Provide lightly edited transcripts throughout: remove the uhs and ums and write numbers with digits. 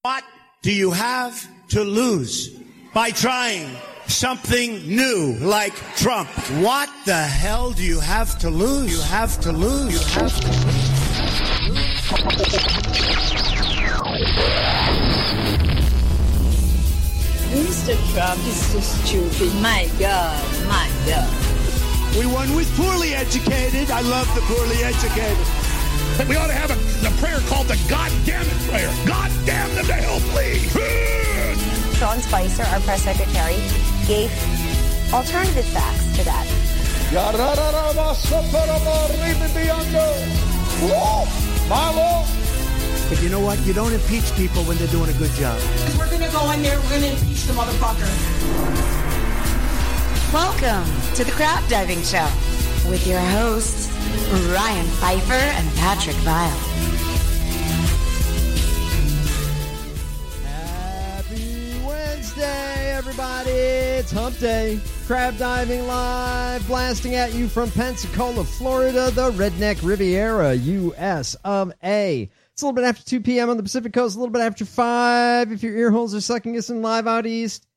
What do you have to lose by trying something new like Trump? What the hell do you have to lose? You have to lose. You have to lose. Mr. Trump is so stupid. My God, my God. We won with poorly educated. I love the poorly educated. But we ought to have a prayer called the God damn it prayer. God damn them to hell, please. Sean Spicer, our press secretary, gave alternative facts to that. But you know what? You don't impeach people when they're doing a good job. We're going to go in there, we're going to impeach the motherfucker. Welcome to the Crap Diving Show with your hosts, Ryan Pfeiffer and Patrick Vile. Happy Wednesday, everybody. It's Hump Day. Crab Diving Live, blasting at you from Pensacola, Florida, the Redneck Riviera, U.S. of A. It's a little bit after 2 p.m. on the Pacific Coast, a little bit after 5 if your ear holes are sucking us in live out east.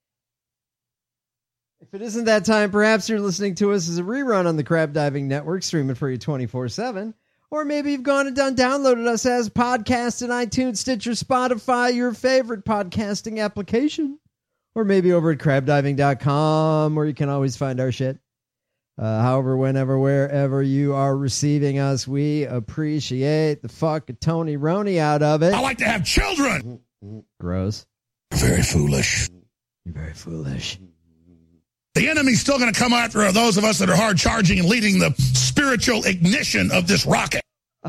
If it isn't that time, perhaps you're listening to us as a rerun on the Crab Diving Network, streaming for you 24/7. Or maybe you've gone and downloaded us as podcasts in iTunes, Stitcher, Spotify, your favorite podcasting application. Or maybe over at crabdiving.com, where you can always find our shit. However, whenever, wherever you are receiving us, we appreciate the fuck Tony Roney out of it. I like to have children. Gross. Very foolish. You're very foolish. The enemy's still going to come after those of us that are hard charging and leading the spiritual ignition of this rocket.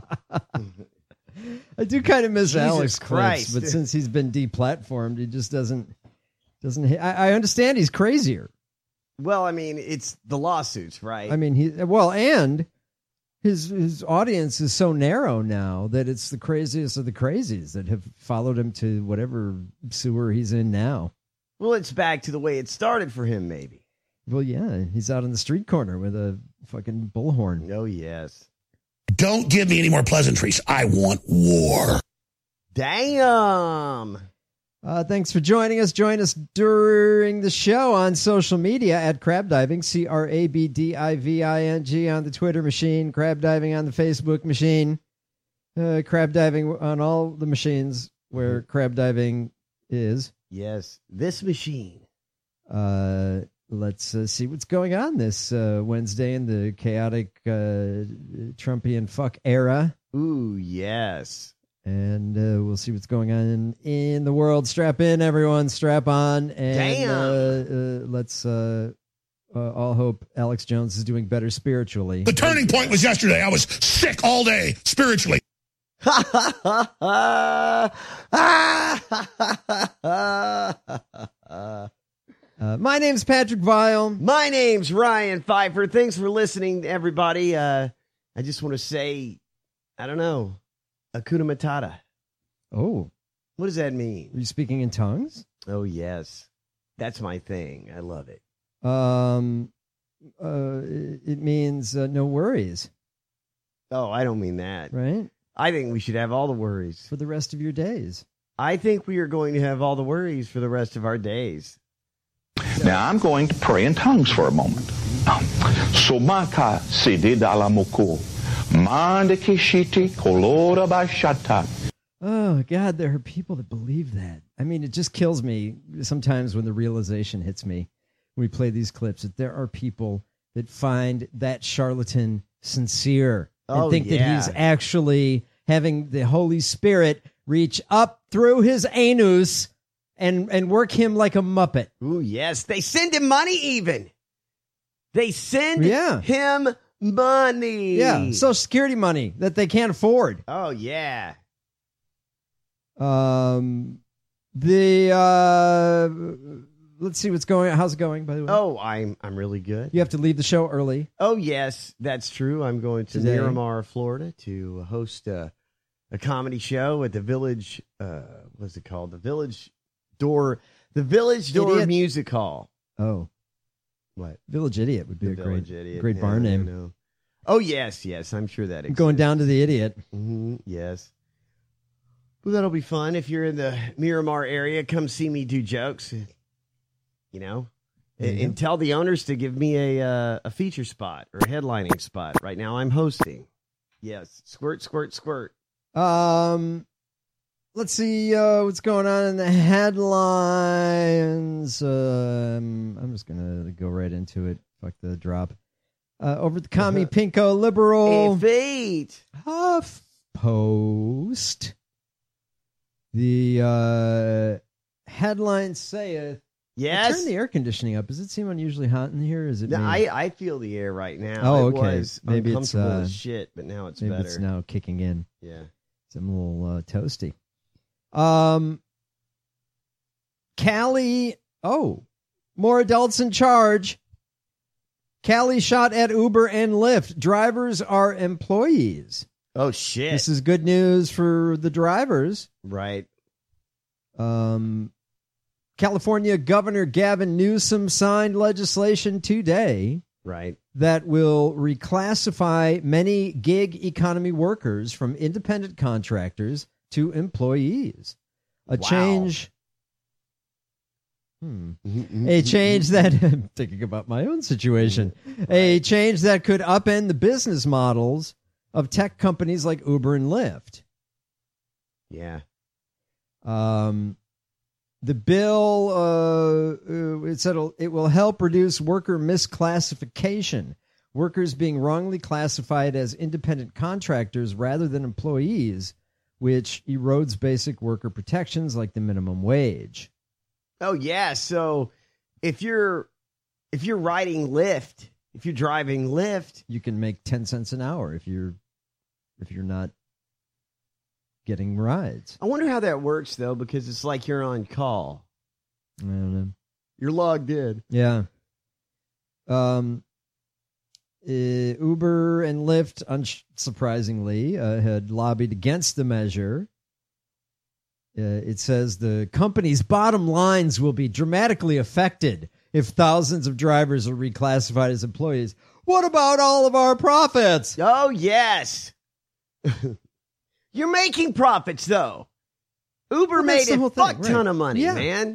I do kind of miss Jesus Alex Christ. Clips, but since he's been deplatformed, he just doesn't. I understand he's crazier. Well, I mean, it's the lawsuits, right? I mean, and his audience is so narrow now that it's the craziest of the crazies that have followed him to whatever sewer he's in now. Well, it's back to the way it started for him, maybe. Well, yeah, he's out on the street corner with a fucking bullhorn. Oh, yes. Don't give me any more pleasantries. I want war. Damn. Thanks for joining us. Join us during the show on social media at Crab Diving, CRABDIVING on the Twitter machine, Crab Diving on the Facebook machine, Crab Diving on all the machines where Crab Diving is. Yes, this machine. Let's see what's going on this Wednesday in the chaotic Trumpian fuck era. Ooh, yes. And we'll see what's going on in the world. Strap in, everyone. Strap on. And let's all hope Alex Jones is doing better spiritually. The turning point was yesterday. I was sick all day spiritually. My name's Patrick Vile. My name's Ryan Pfeiffer. Thanks for listening, everybody. I just want to say, I don't know, Hakuna Matata. Oh. What does that mean? Are you speaking in tongues? Oh, yes. That's my thing. I love it. It means no worries. Oh, I don't mean that. Right? I think we should have all the worries. For the rest of your days. I think we are going to have all the worries for the rest of our days. Now, I'm going to pray in tongues for a moment. Somaka sidi dalamoko. Mande kishiti kolora bashata. Oh, God, there are people that believe that. I mean, it just kills me sometimes when the realization hits me when we play these clips that there are people that find that charlatan sincere and think that he's actually having the Holy Spirit reach up through his anus and work him like a Muppet. Ooh, yes. They send him money even. They send him money. Yeah, Social Security money that they can't afford. Oh, yeah. Let's see what's going on. How's it going, by the way? Oh, I'm really good. You have to leave the show early. Oh, yes, that's true. I'm going to Miramar, Florida to host a comedy show at the Village, what's it called? The Village Door Idiot? Music Hall. Oh. What? Village Idiot would be a great bar name. Oh, yes, I'm sure that exists. Going down to the Idiot. Mm-hmm, yes. Well, that'll be fun. If you're in the Miramar area, come see me do jokes, and tell the owners to give me a feature spot or a headlining spot. Right now I'm hosting. Yes. Squirt, squirt, squirt. Let's see what's going on in the headlines. I'm just going to go right into it. Fuck the drop. Over at the Commie Pinko Liberal Huff Post, the headline saith, yes. Turn the air conditioning up. Does it seem unusually hot in here? Is it? No, I feel the air right now. Oh, it okay. was Maybe it's as shit, but now it's maybe better. It's now kicking in. Yeah. So I'm a little toasty. Cali. Oh, more adults in charge. Cali shot at Uber and Lyft. Drivers are employees. Oh, shit. This is good news for the drivers. Right. California Governor Gavin Newsom signed legislation today. Right. That will reclassify many gig economy workers from independent contractors to employees. A change that, I'm thinking about my own situation, a change that could upend the business models of tech companies like Uber and Lyft. Yeah. The bill, it said it will help reduce worker misclassification, workers being wrongly classified as independent contractors rather than employees, which erodes basic worker protections like the minimum wage. Oh, yeah. So if you're riding Lyft, if you're driving Lyft, you can make 10 cents an hour if you're not getting rides. I wonder how that works, though, because it's like you're on call. I don't know. You're logged in. Yeah. Uber and Lyft, unsurprisingly, had lobbied against the measure. It says the company's bottom lines will be dramatically affected if thousands of drivers are reclassified as employees. What about all of our profits? Oh, yes. You're making profits, though. Uber made a fuck ton of money, man.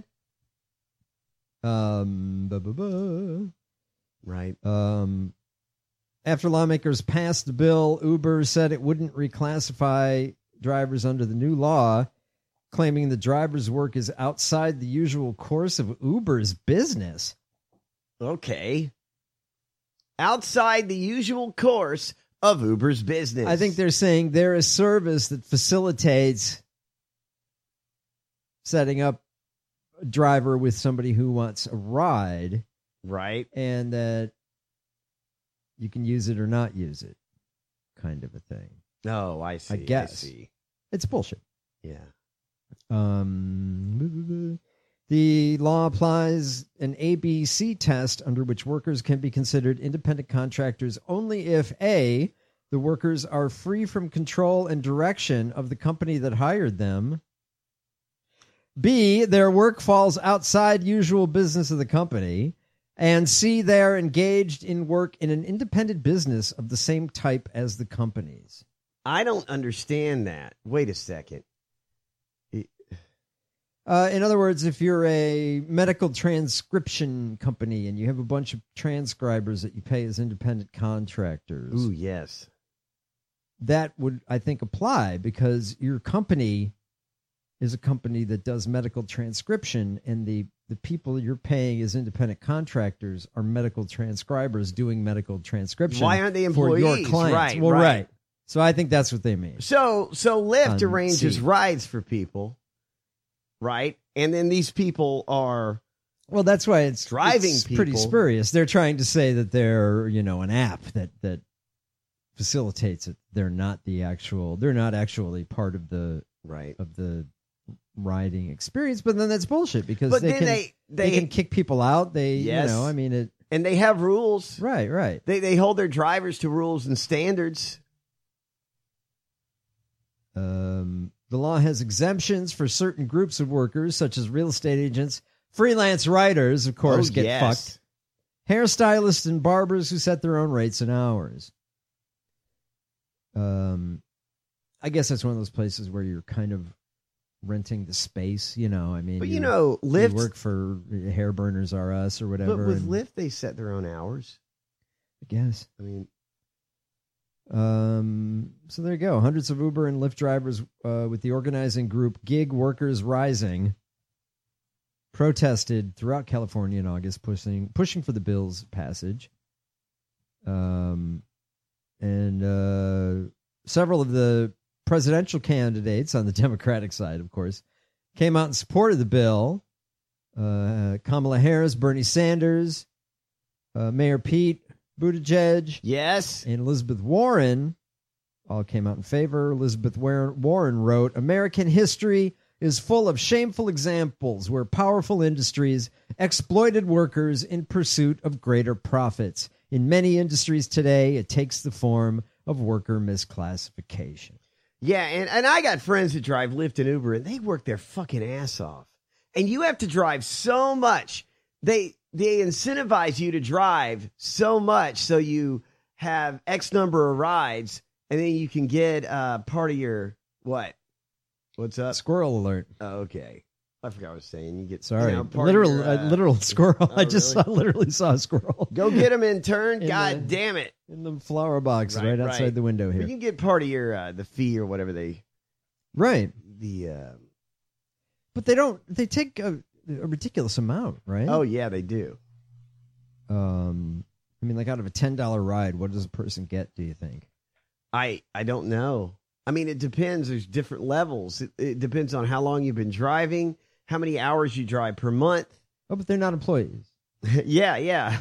Right. After lawmakers passed the bill, Uber said it wouldn't reclassify drivers under the new law, claiming the driver's work is outside the usual course of Uber's business. Okay. Outside the usual course of Uber's business. I think they're saying they're a service that facilitates setting up a driver with somebody who wants a ride. Right. And that you can use it or not use it, kind of a thing. Oh, I see. I guess. I see. It's bullshit. Yeah. The law applies an ABC test under which workers can be considered independent contractors only if A, the workers are free from control and direction of the company that hired them, B, their work falls outside usual business of the company, and C, they are engaged in work in an independent business of the same type as the companies. I don't understand that. Wait a second. In other words, if you're a medical transcription company and you have a bunch of transcribers that you pay as independent contractors. Ooh, yes. That would, I think, apply because your company is a company that does medical transcription, and the people you're paying as independent contractors are medical transcribers doing medical transcription. Why aren't they employees? For your clients? Right, well, right. So I think that's what they mean. So Lyft arranges rides for people. Right. And then these people are. Well, that's why it's driving people. Pretty spurious. They're trying to say that they're, an app that facilitates it. They're not actually part of the riding experience. But then that's bullshit because they can kick people out. And they have rules. Right. They hold their drivers to rules and standards. The law has exemptions for certain groups of workers, such as real estate agents, freelance writers, of course, get fucked, hairstylists and barbers who set their own rates and hours. I guess that's one of those places where you're kind of renting the space. You know, I mean, but Lyft, you work for Hair Burners R Us or whatever. But with Lyft, they set their own hours. I guess. I mean, so there you go. Hundreds of Uber and Lyft drivers with the organizing group Gig Workers Rising protested throughout California in August, pushing for the bill's passage. And several of the presidential candidates on the Democratic side, of course, came out in support of the bill. Kamala Harris, Bernie Sanders, Mayor Pete Buttigieg, yes, and Elizabeth Warren all came out in favor. Elizabeth Warren wrote, "American history is full of shameful examples where powerful industries exploited workers in pursuit of greater profits. In many industries today, it takes the form of worker misclassification." Yeah, and I got friends that drive Lyft and Uber, and they work their fucking ass off. And you have to drive so much. They incentivize you to drive so much so you have X number of rides, and then you can get part of your, what? What's up? Squirrel alert. Oh, okay. I forgot what I was saying. You get literal squirrel. Oh, I just literally saw a squirrel. Go get him in turn. God damn it. In the flower box right outside the window here. But you can get part of your the fee or whatever they. Right. But they take a ridiculous amount, right? Oh yeah, they do. I mean, like out of a $10 ride, what does a person get, do you think? I don't know. I mean, it depends. There's different levels. It depends on how long you've been driving, how many hours you drive per month. Oh, but they're not employees. Yeah.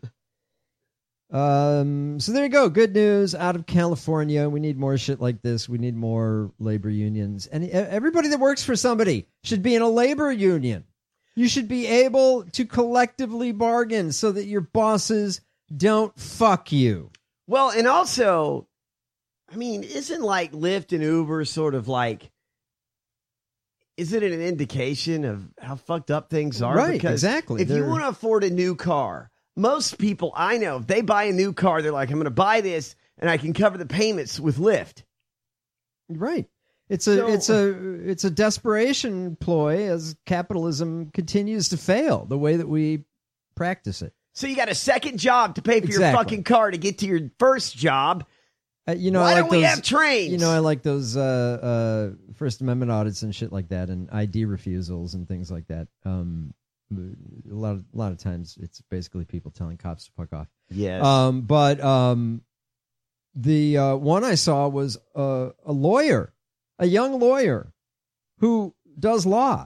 So there you go. Good news out of California. We need more shit like this. We need more labor unions. And everybody that works for somebody should be in a labor union. You should be able to collectively bargain so that your bosses don't fuck you. Well, and also, I mean, isn't like Lyft and Uber sort of like, is it an indication of how fucked up things are? Right, because exactly. If you want to afford a new car, most people I know, if they buy a new car, they're like, I'm going to buy this and I can cover the payments with Lyft. Right. It's a desperation ploy as capitalism continues to fail the way that we practice it. So you got a second job to pay for your fucking car to get to your first job. Why don't we have trains? I like those First Amendment audits and shit like that, and ID refusals and things like that. A lot of times it's basically people telling cops to fuck off. Yes. But the one I saw was a lawyer, a young lawyer who does law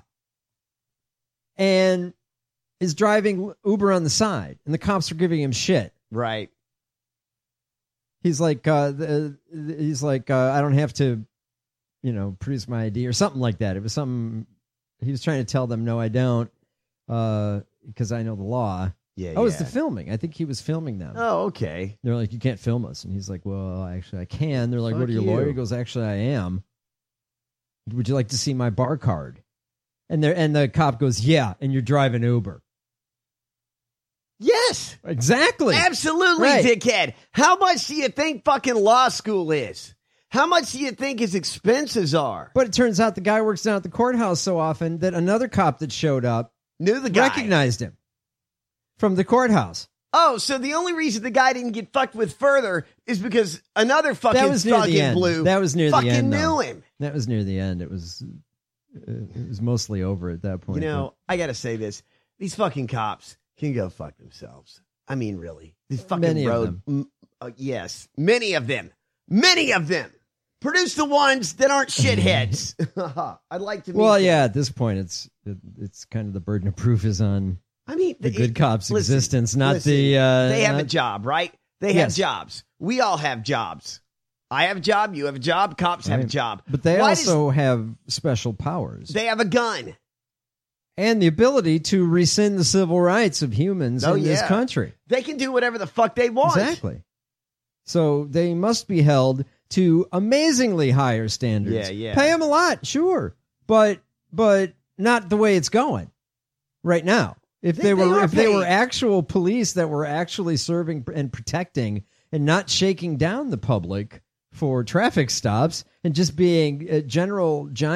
and is driving Uber on the side, and the cops are giving him shit. Right. He's like, I don't have to, produce my ID or something like that. It was something he was trying to tell them. No, I don't, because I know the law. Yeah. Oh, it's the filming. I think he was filming them. Oh, okay. They're like, you can't film us, and he's like, well, actually, I can. They're like, Fuck what are your you. lawyer? He goes, actually, I am. Would you like to see my bar card? And the cop goes, yeah, and you're driving Uber. Yes. Exactly. Absolutely, right. Dickhead. How much do you think fucking law school is? How much do you think his expenses are? But it turns out the guy works down at the courthouse so often that another cop that showed up knew the guy, recognized him from the courthouse. Oh, so the only reason the guy didn't get fucked with further is because another fucking that was near the end. blue that was near fucking the end, knew him. That was near the end. It was mostly over at that point. I got to say this. These fucking cops can go fuck themselves. I mean, really. These fucking many of them. Yes, many of them. Many of them. Produce the ones that aren't shitheads. I'd like to meet them. Yeah, at this point, it's kind of the burden of proof is on the good cops' existence, not the... they have a job, right? They have jobs. We all have jobs. I have a job. You have a job. Cops have a job. But they also have special powers. They have a gun. And the ability to rescind the civil rights of humans in this country. They can do whatever the fuck they want. Exactly. So they must be held to amazingly higher standards. Yeah. Pay them a lot, sure. But not the way it's going right now. If they were actual police that were actually serving and protecting and not shaking down the public for traffic stops and just being general giant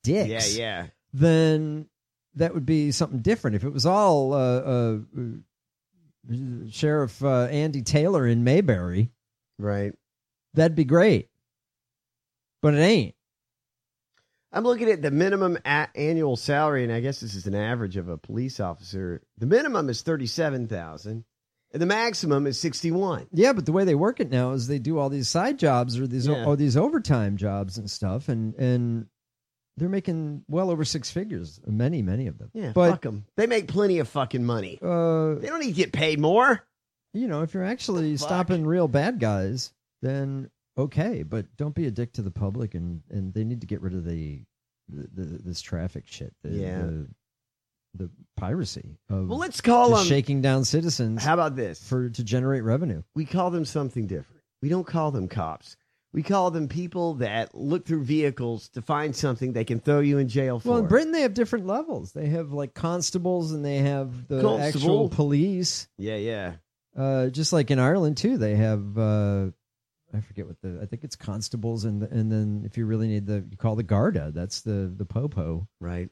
dicks, Yeah. then that would be something different. If it was all Sheriff Andy Taylor in Mayberry, right, that'd be great. But it ain't. I'm looking at the minimum annual salary, and I guess this is an average of a police officer. The minimum is $37,000, and the maximum is $61,000. Yeah, but the way they work it now is they do all these side jobs or these overtime jobs and stuff, and they're making well over six figures. Many of them. Yeah, but fuck them. They make plenty of fucking money. They don't need to get paid more. You know, if you're actually stopping real bad guys, then okay, but don't be a dick to the public, and they need to get rid of this traffic shit. The piracy of let's call them shaking down citizens. How about this? To generate revenue. We call them something different. We don't call them cops. We call them people that look through vehicles to find something they can throw you in jail for. Well, in Britain, they have different levels. They have like constables, and they have the actual police. Yeah. Just like in Ireland too, they have I forget what I think it's constables, and then if you really need you call the Garda. That's the popo, right?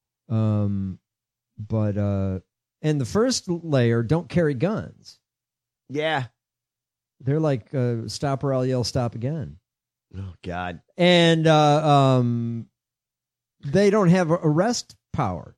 But and the first layer don't carry guns. Yeah, they're like stop or I'll yell stop again. Oh God! And they don't have arrest power.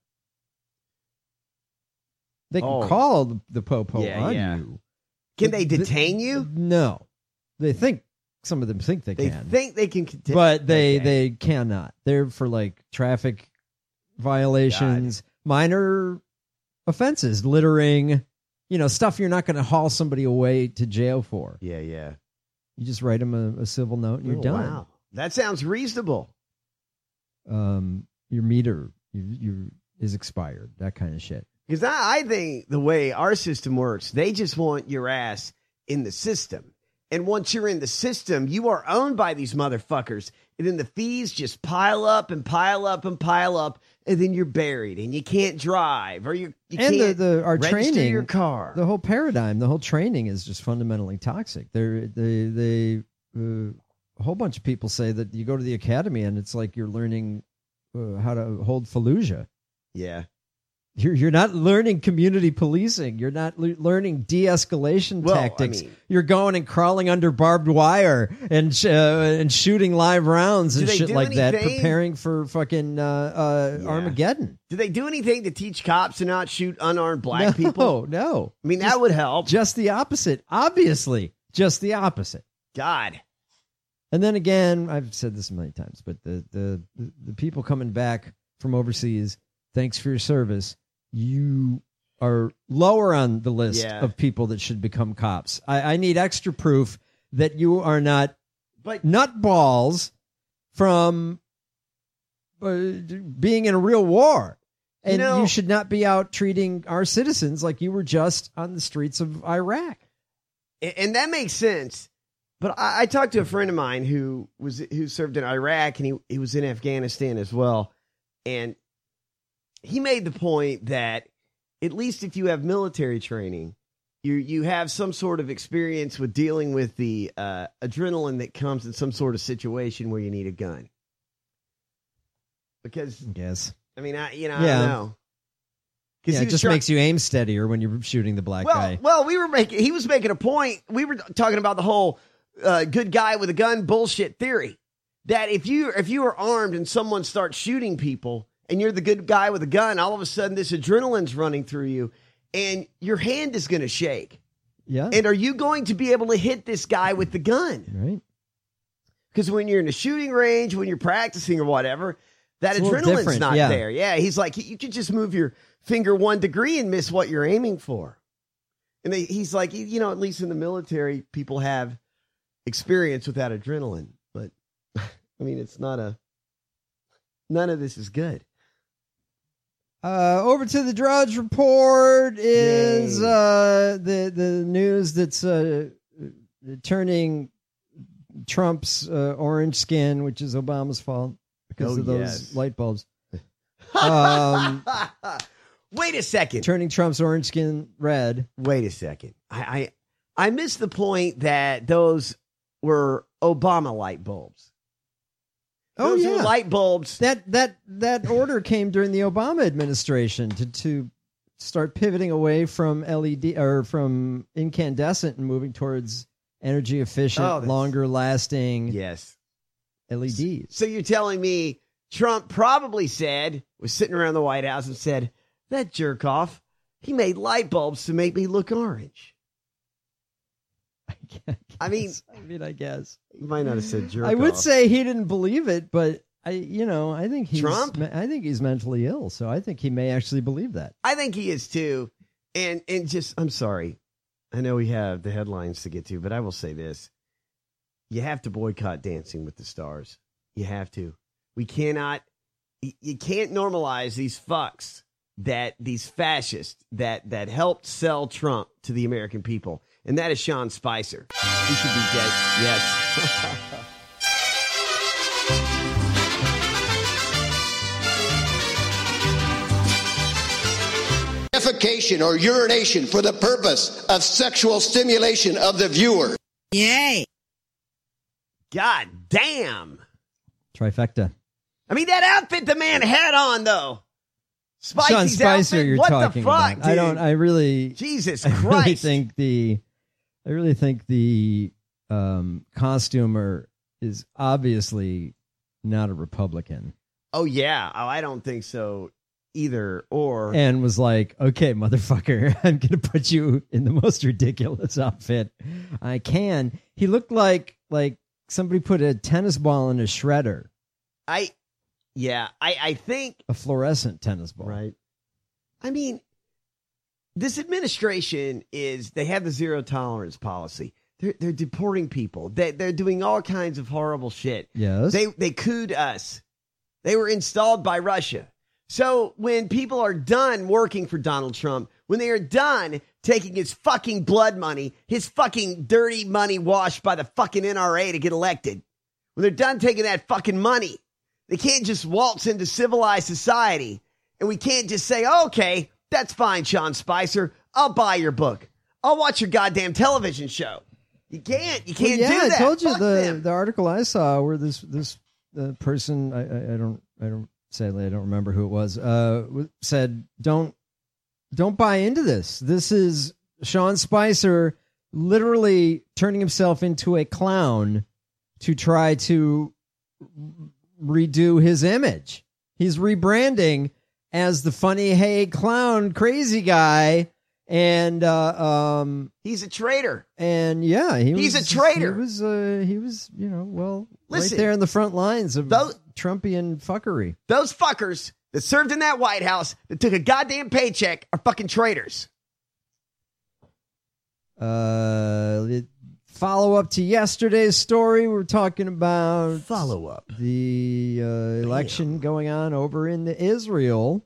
They can call the popo on you. Can they detain you? No. Some of them think they can. They think they can, but they cannot. They're for like traffic violations, minor offenses, littering, stuff you're not going to haul somebody away to jail for. Yeah. You just write them a civil note and you're done. Wow, that sounds reasonable. Your meter is expired. That kind of shit. Because I think the way our system works, they just want your ass in the system. And once you're in the system, you are owned by these motherfuckers. And then the fees just pile up and pile up and pile up. And then you're buried and you can't drive or you can't our register training, your car. The whole paradigm, the whole training is just fundamentally toxic. A whole bunch of people say that you go to the academy and it's like you're learning how to hold Fallujah. Yeah. You're not learning community policing. You're not learning de-escalation tactics. You're going and crawling under barbed wire and shooting live rounds and shit like that, preparing for fucking Armageddon. Do they do anything to teach cops to not shoot unarmed black people? No. I mean, that would help. Just the opposite. Obviously, just the opposite. God. And then again, I've said this many times, but the people coming back from overseas, thanks for your service. You are lower on the list of people that should become cops. I need extra proof that you are not nutballs from being in a real war. And you should not be out treating our citizens like you were just on the streets of Iraq. And that makes sense. But I talked to a friend of mine who served in Iraq, and he was in Afghanistan as well. And he made the point that at least if you have military training, you have some sort of experience with dealing with the adrenaline that comes in some sort of situation where you need a gun. Because, I mean, I don't know. Yeah, it just makes you aim steadier when you're shooting the black guy. Well, he was making a point. We were talking about the whole good guy with a gun bullshit theory. That if you are armed and someone starts shooting people, and you're the good guy with a gun, all of a sudden this adrenaline's running through you, and your hand is going to shake. Yeah. And are you going to be able to hit this guy with the gun? Right. Because when you're in a shooting range, when you're practicing or whatever, that adrenaline's not there. Yeah, he's like, you could just move your finger 1 degree and miss what you're aiming for. And he's like, at least in the military, people have experience with that adrenaline. But, I mean, none of this is good. Over to the Drudge Report is the news that's turning Trump's orange skin, which is Obama's fault because of those light bulbs. Wait a second. Turning Trump's orange skin red. Wait a second. I missed the point that those were Obama light bulbs. Those are light bulbs. That order came during the Obama administration to start pivoting away from LED or from incandescent and moving towards energy efficient, longer lasting LEDs. So you're telling me Trump probably was sitting around the White House and said, that jerk off, he made light bulbs to make me look orange. I guess. You might not have said jerk off. I would say he didn't believe it, but I think he's Trump? I think he's mentally ill, so I think he may actually believe that. I think he is too. And just, I'm sorry. I know we have the headlines to get to, but I will say this. You have to boycott Dancing with the Stars. You have to. You can't normalize these fucks, these fascists that helped sell Trump to the American people. And that is Sean Spicer. He should be dead. Yes. Defecation or urination for the purpose of sexual stimulation of the viewer. Yay. God damn. Trifecta. I mean, that outfit the man had on, though. Sean Spicer, outfit, you're what talking the fuck, about. dude? I really Jesus I Christ. really think the costumer is obviously not a Republican. Oh, yeah. Oh, I don't think so either. And was like, okay, motherfucker, I'm going to put you in the most ridiculous outfit I can. He looked like somebody put a tennis ball in a shredder. I think a fluorescent tennis ball. Right. I mean, this administration they have the zero tolerance policy. They're deporting people. They're doing all kinds of horrible shit. Yes. They couped us. They were installed by Russia. So when people are done working for Donald Trump, when they are done taking his fucking blood money, his fucking dirty money washed by the fucking NRA to get elected, when they're done taking that fucking money, they can't just waltz into civilized society. And we can't just say, okay, that's fine, Sean Spicer. I'll buy your book. I'll watch your goddamn television show. You can't do that. I told you Fuck the article I saw where this person, I don't sadly, I don't remember who it was, said, don't buy into this. This is Sean Spicer literally turning himself into a clown to try to redo his image. He's rebranding as the funny, hey, clown, crazy guy. And he's a traitor. And yeah, he's a traitor. He was, listen, right there in the front lines of Trumpian fuckery. Those fuckers that served in that White House that took a goddamn paycheck are fucking traitors. Follow up to yesterday's story. We're talking about the election going on over in Israel.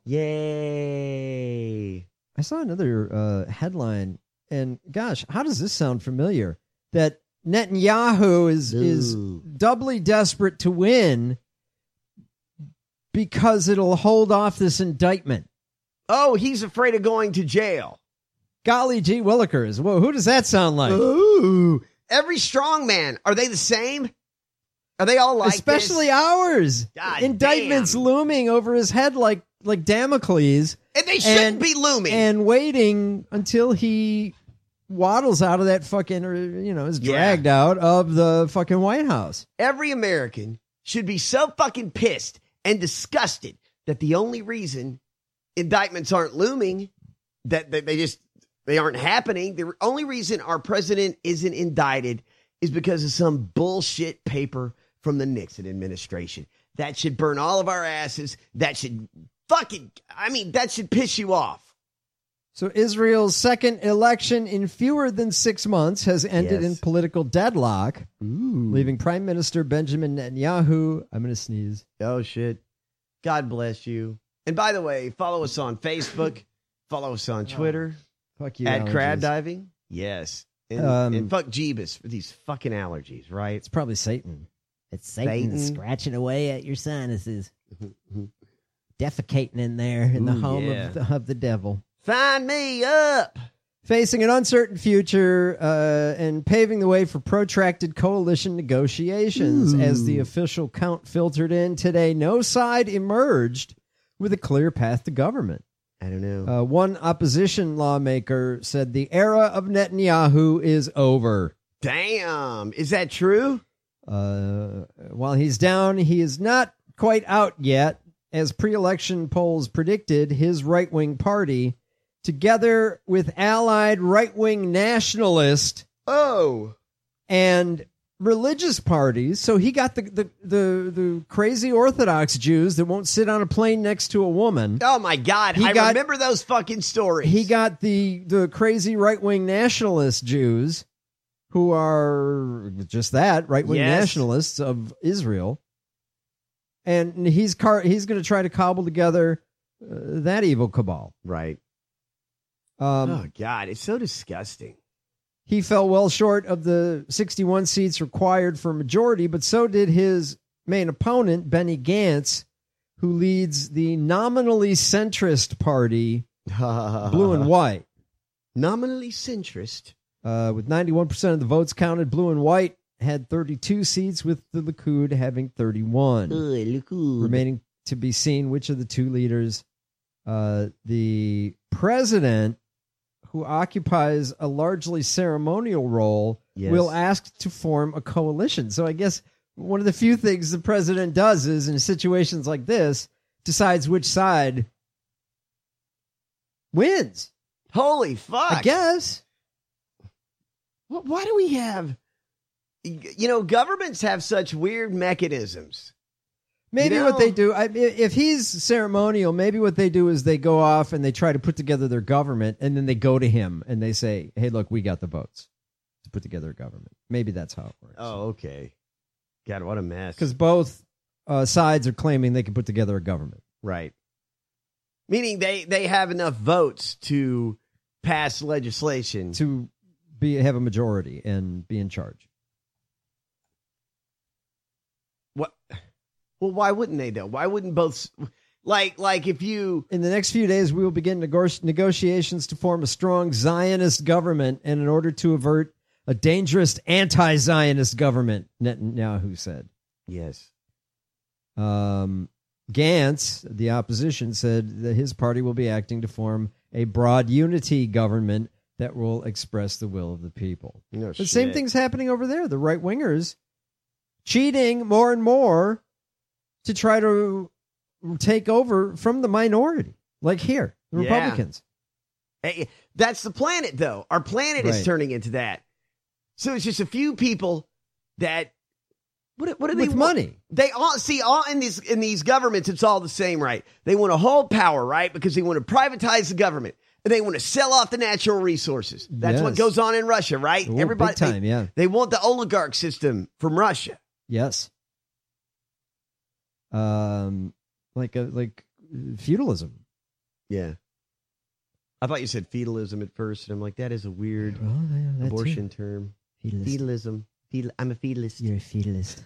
Yay. I saw another headline, and gosh, how does this sound familiar? That Netanyahu is doubly desperate to win because it'll hold off this indictment. Oh, he's afraid of going to jail. Golly gee willikers. Whoa, who does that sound like? Ooh. Every strongman, are they the same? Are they all like Especially this? Ours. God Indictments damn. looming over his head like Damocles. And they shouldn't be looming. And waiting until he waddles out of that fucking, is dragged out of the fucking White House. Every American should be so fucking pissed and disgusted that the only reason indictments aren't looming, that they aren't happening. The only reason our president isn't indicted is because of some bullshit paper from the Nixon administration. That should burn all of our asses. That should that should piss you off. So Israel's second election in fewer than 6 months has ended in political deadlock, leaving Prime Minister Benjamin Netanyahu. I'm going to sneeze. Oh, shit. God bless you. And by the way, follow us on Facebook. Follow us on Twitter. Fuck you, At allergies. Crab Diving. Yes. And fuck Jeebus for these fucking allergies, right? It's probably Satan. It's Satan scratching away at your sinuses. Defecating in there in the home of the devil. Sign me up. facing an uncertain future and paving the way for protracted coalition negotiations. As the official count filtered in today, no side emerged with a clear path to government. I don't know. One opposition lawmaker said the era of Netanyahu is over. Damn. Is that true? While he's down, he is not quite out yet. As pre-election polls predicted, his right-wing party, together with allied right-wing nationalist and religious parties, so he got the crazy Orthodox Jews that won't sit on a plane next to a woman. Oh my God, I remember those fucking stories. He got the crazy right-wing nationalist Jews, who are just that, right-wing nationalists of Israel. And he's going to try to cobble together that evil cabal. Right. Oh, God, it's so disgusting. He fell well short of the 61 seats required for a majority, but so did his main opponent, Benny Gantz, who leads the nominally centrist party, Blue and White. Nominally centrist? With 91% of the votes counted, Blue and White had 32 seats, with the Likud having 31. Likud. Remaining to be seen which of the two leaders, the president, who occupies a largely ceremonial role, will ask to form a coalition. So I guess one of the few things the president does is, in situations like this, decides which side wins. Holy fuck. I guess. Why do we have... governments have such weird mechanisms. Maybe what they do, if he's ceremonial, maybe what they do is they go off and they try to put together their government, and then they go to him and they say, hey, look, we got the votes to put together a government. Maybe that's how it works. Oh, okay. God, what a mess. Because both sides are claiming they can put together a government. Right. Meaning they have enough votes to pass legislation. To have a majority and be in charge. What? Well, why wouldn't they, though? Why wouldn't both... Like if you... In the next few days, we will begin negotiations to form a strong Zionist government, and in order to avert a dangerous anti-Zionist government, Netanyahu said. Yes. Gantz, the opposition, said that his party will be acting to form a broad unity government that will express the will of the people. No the same thing's happening over there. The right-wingers cheating more and more to try to take over from the minority, like here, the Republicans. Hey, that's the planet, though. Our planet is turning into that. So it's just a few people that what do they with money? They all in these governments. It's all the same, right? They want to hold power, right? Because they want to privatize the government and they want to sell off the natural resources. That's what goes on in Russia, right? Ooh, Everybody, big time, they want the oligarch system from Russia. Yes. Like feudalism. Yeah. I thought you said feudalism at first, and I'm like, that is a weird abortion term. Feudalism. I'm a feudalist. You're a feudalist.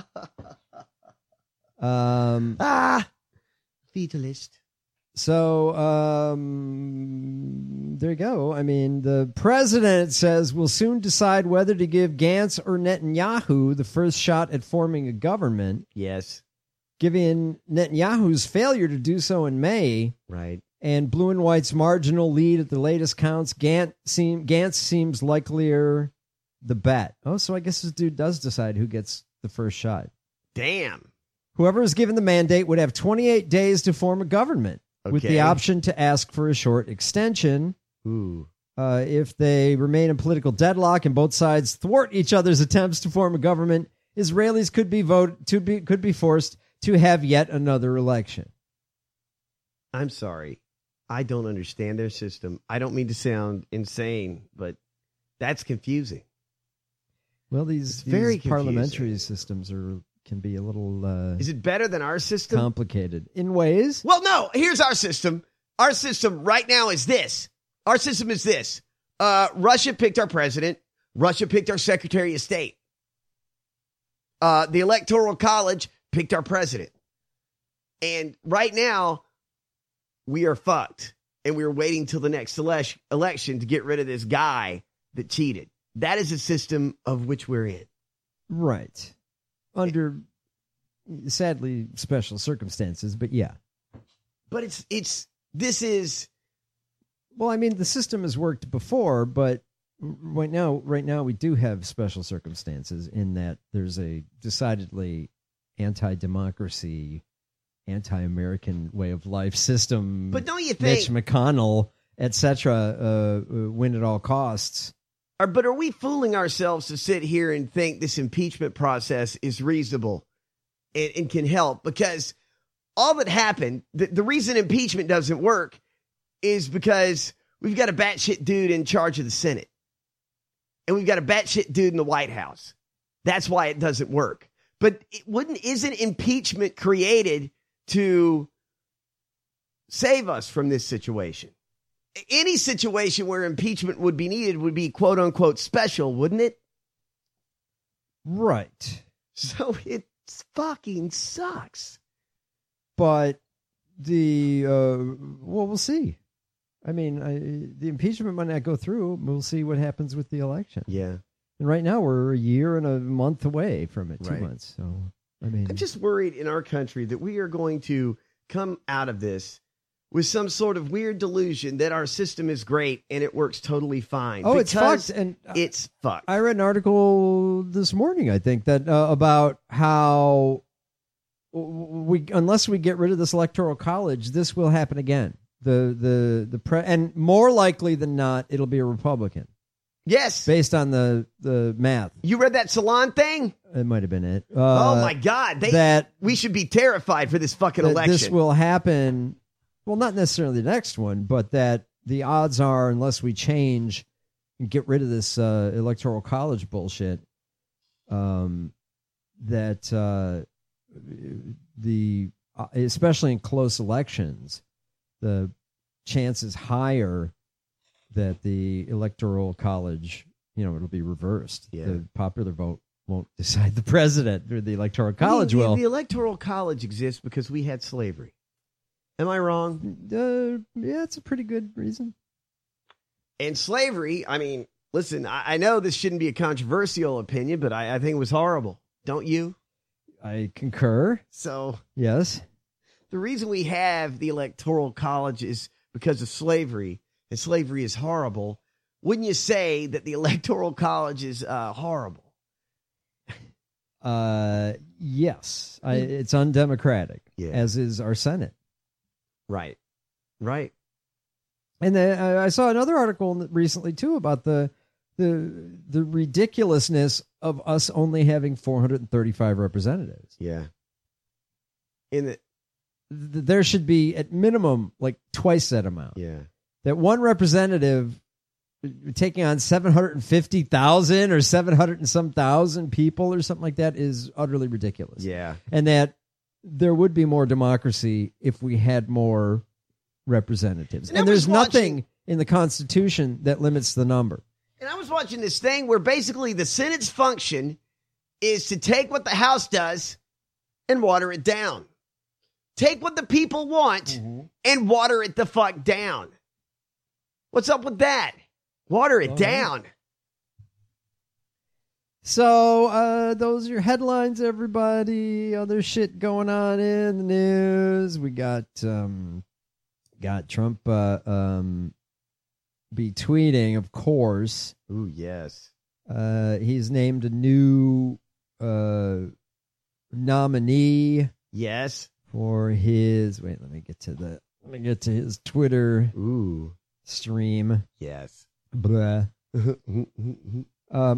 Feudalist. So, there you go. I mean, the president says we'll soon decide whether to give Gantz or Netanyahu the first shot at forming a government. Yes. Given Netanyahu's failure to do so in May, right, and Blue and White's marginal lead at the latest counts, Gantz seems likelier the bet. Oh, so I guess this dude does decide who gets the first shot. Damn. Whoever is given the mandate would have 28 days to form a government, with the option to ask for a short extension. Ooh. If they remain in political deadlock and both sides thwart each other's attempts to form a government, Israelis could be forced to have yet another election. I'm sorry. I don't understand their system. I don't mean to sound insane, but that's confusing. Well, these parliamentary systems can be a little... Is it better than our system? Complicated. In ways? Well, no. Here's our system. Our system right now is this. Our system is this. Russia picked our president. Russia picked our Secretary of State. The Electoral College picked our president. And right now, we are fucked. and we were waiting till the next election to get rid of this guy that cheated. That is a system of which we're in. Right. Under, sadly, special circumstances, but yeah. But this is... Well, I mean, the system has worked before, but right now we do have special circumstances in that there's a decidedly anti-democracy, anti-American way of life system. But don't you think... Mitch McConnell, etc., win at all costs. But are we fooling ourselves to sit here and think this impeachment process is reasonable and can help? Because all that happened, the reason impeachment doesn't work is because we've got a batshit dude in charge of the Senate. And we've got a batshit dude in the White House. That's why it doesn't work. But isn't impeachment created to save us from this situation? Any situation where impeachment would be needed would be quote unquote special, wouldn't it? Right. So it fucking sucks. But we'll see. I mean, the impeachment might not go through. We'll see what happens with the election. Yeah. And right now we're a year and a month away from it, 2 months. So, I mean, I'm just worried in our country that we are going to come out of this with some sort of weird delusion that our system is great and it works totally fine. Oh, it's fucked. And it's fucked. I read an article this morning, I think, that about how unless we get rid of this electoral college, this will happen again. And more likely than not, it'll be a Republican. Yes, based on the math. You read that Salon thing? It might have been it. Oh my God! We should be terrified for this fucking election. This will happen. Well, not necessarily the next one, but that the odds are, unless we change and get rid of this electoral college bullshit, that especially in close elections, the chance is higher that the electoral college, it'll be reversed. Yeah. The popular vote won't decide the president, or the electoral college will. The electoral college exists because we had slavery. Am I wrong? Yeah, it's a pretty good reason. And slavery, I mean, listen, I know this shouldn't be a controversial opinion, but I think it was horrible. Don't you? I concur. So, yes. The reason we have the electoral college is because of slavery, and slavery is horrible. Wouldn't you say that the electoral college is horrible? Yes. It's undemocratic, as is our Senate. Right. And then I saw another article recently, too, about the ridiculousness of us only having 435 representatives. Yeah. There should be, at minimum, like twice that amount. Yeah. That one representative taking on 750,000 or 700 and some thousand people or something like that is utterly ridiculous. Yeah. And that there would be more democracy if we had more representatives. And there's nothing in the Constitution that limits the number. And I was watching this thing where basically the Senate's function is to take what the House does and water it down. Take what the people want and water it the fuck down. What's up with that? Water it down. So those are your headlines, everybody. Other shit going on in the news. We got Trump be tweeting, of course. Ooh, yes. He's named a new nominee. Yes. For his let me get to his Twitter stream. Yes. Blah. God,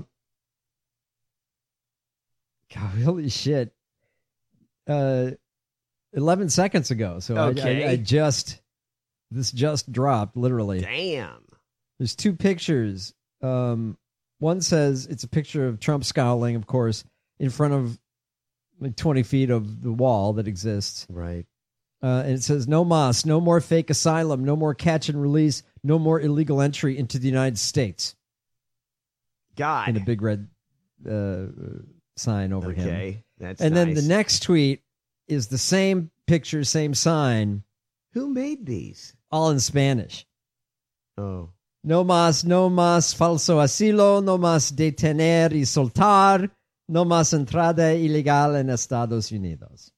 holy shit. 11 seconds ago. So okay. This just dropped, literally. Damn. There's two pictures. One says it's a picture of Trump scowling, of course, in front of like 20 feet of the wall that exists. Right. And it says, no mas, no more fake asylum, no more catch and release, no more illegal entry into the United States. God. And a big red sign over him. Okay, that's and nice. Then the next tweet is the same picture, same sign. Who made these? all in Spanish. Oh. No más falso asilo, no más detener y soltar, no más entrada ilegal en Estados Unidos.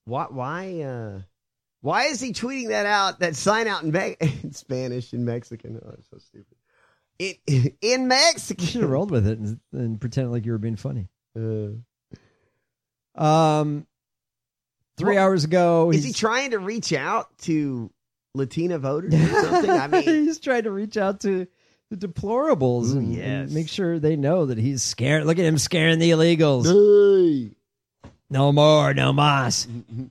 Why is he tweeting that sign out in Spanish and Mexican? Oh, it's so stupid. In Mexican. You should have rolled with it and pretended like you were being funny. 3 hours ago. Is he trying to reach out to Latina voters or something? I mean, he's trying to reach out to the deplorables and make sure they know that he's scared. Look at him scaring the illegals. Hey. No more, no mas.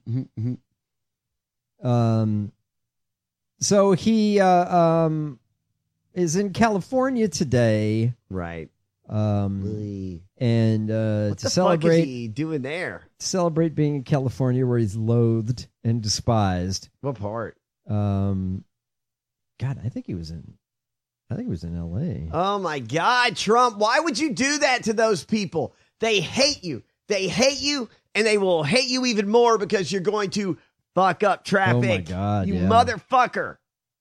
So he is in California today, right? And what to the celebrate, fuck is he doing there? To celebrate being in California, where he's loathed and despised. What part? God, I think he was in L.A. Oh my God, Trump! Why would you do that to those people? They hate you. They hate you, and they will hate you even more because you're going to fuck up traffic. Oh my God, you yeah. motherfucker!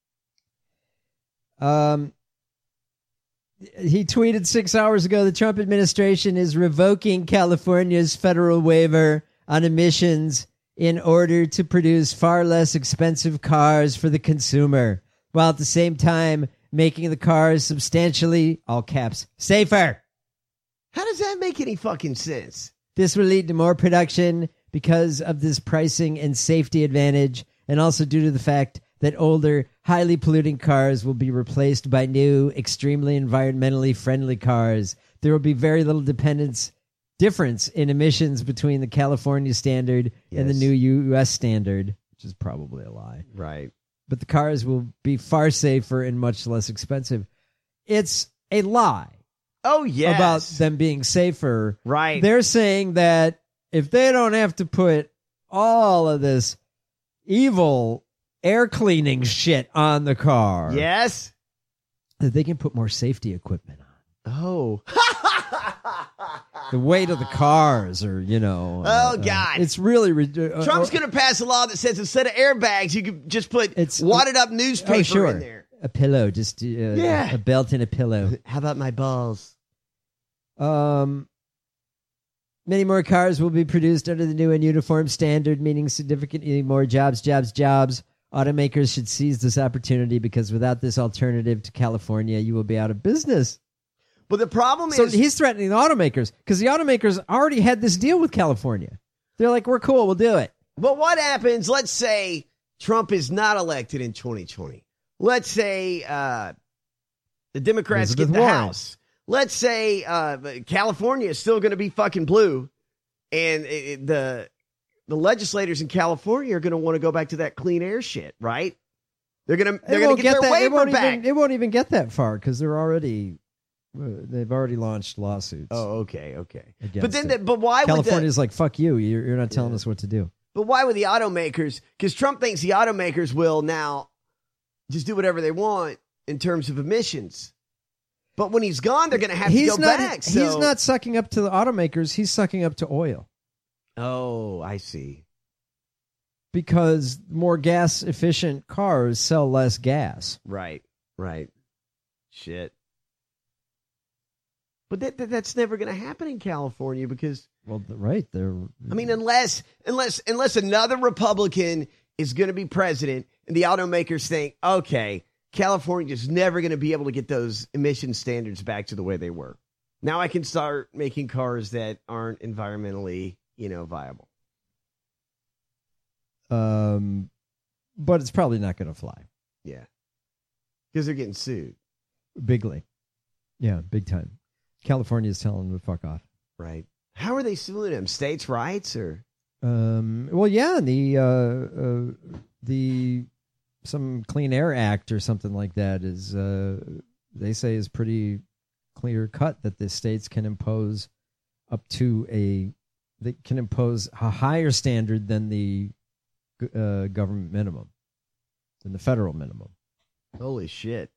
He tweeted 6 hours ago, the Trump administration is revoking California's federal waiver on emissions in order to produce far less expensive cars for the consumer, while at the same time making the cars substantially, all caps, safer. How does that make any fucking sense? This will lead to more production because of this pricing and safety advantage, and also due to the fact that older, highly polluting cars will be replaced by new, extremely environmentally friendly cars. There will be very little difference in emissions between the California standard and the new U.S. standard, which is probably a lie. Right. But the cars will be far safer and much less expensive. It's a lie. Oh, yes. About them being safer. Right. They're saying that if they don't have to put all of this evil air cleaning shit on the car. Yes. That they can put more safety equipment on. Oh. The weight of the cars or, oh, God. It's really... Trump's going to pass a law that says instead of airbags, you could just put wadded up newspaper in there. A pillow, just a belt and a pillow. How about my balls? Many more cars will be produced under the new and uniform standard, meaning significantly more jobs. Automakers should seize this opportunity because without this alternative to California, you will be out of business. But the problem is... So he's threatening the automakers because the automakers already had this deal with California. They're like, we're cool, we'll do it. But what happens, let's say Trump is not elected in 2020. Let's say the Democrats get the House. Let's say California is still going to be fucking blue, and the legislators in California are going to want to go back to that clean air shit, right? They're going to get their waiver back. It won't even get that far because they've already launched lawsuits. Oh, okay. But then, but why would California's like, fuck you? You're not telling us what to do. But why would the automakers? Because Trump thinks the automakers will now just do whatever they want in terms of emissions. But when he's gone, they're going to have to go back. So. He's not sucking up to the automakers. He's sucking up to oil. Oh, I see. Because more gas-efficient cars sell less gas. Right. Shit. But that's never going to happen in California because... Well, right. I mean, unless another Republican is going to be president and the automakers think, okay, California is never going to be able to get those emission standards back to the way they were. Now I can start making cars that aren't environmentally, viable. But it's probably not going to fly. Yeah. Because they're getting sued. Bigly. Yeah, big time. California is telling them to fuck off. Right. How are they suing them? States' rights or? Well, yeah, the some Clean Air Act or something like that is they say is pretty clear cut that the states can impose a higher standard than the government minimum, than the federal minimum. Holy shit.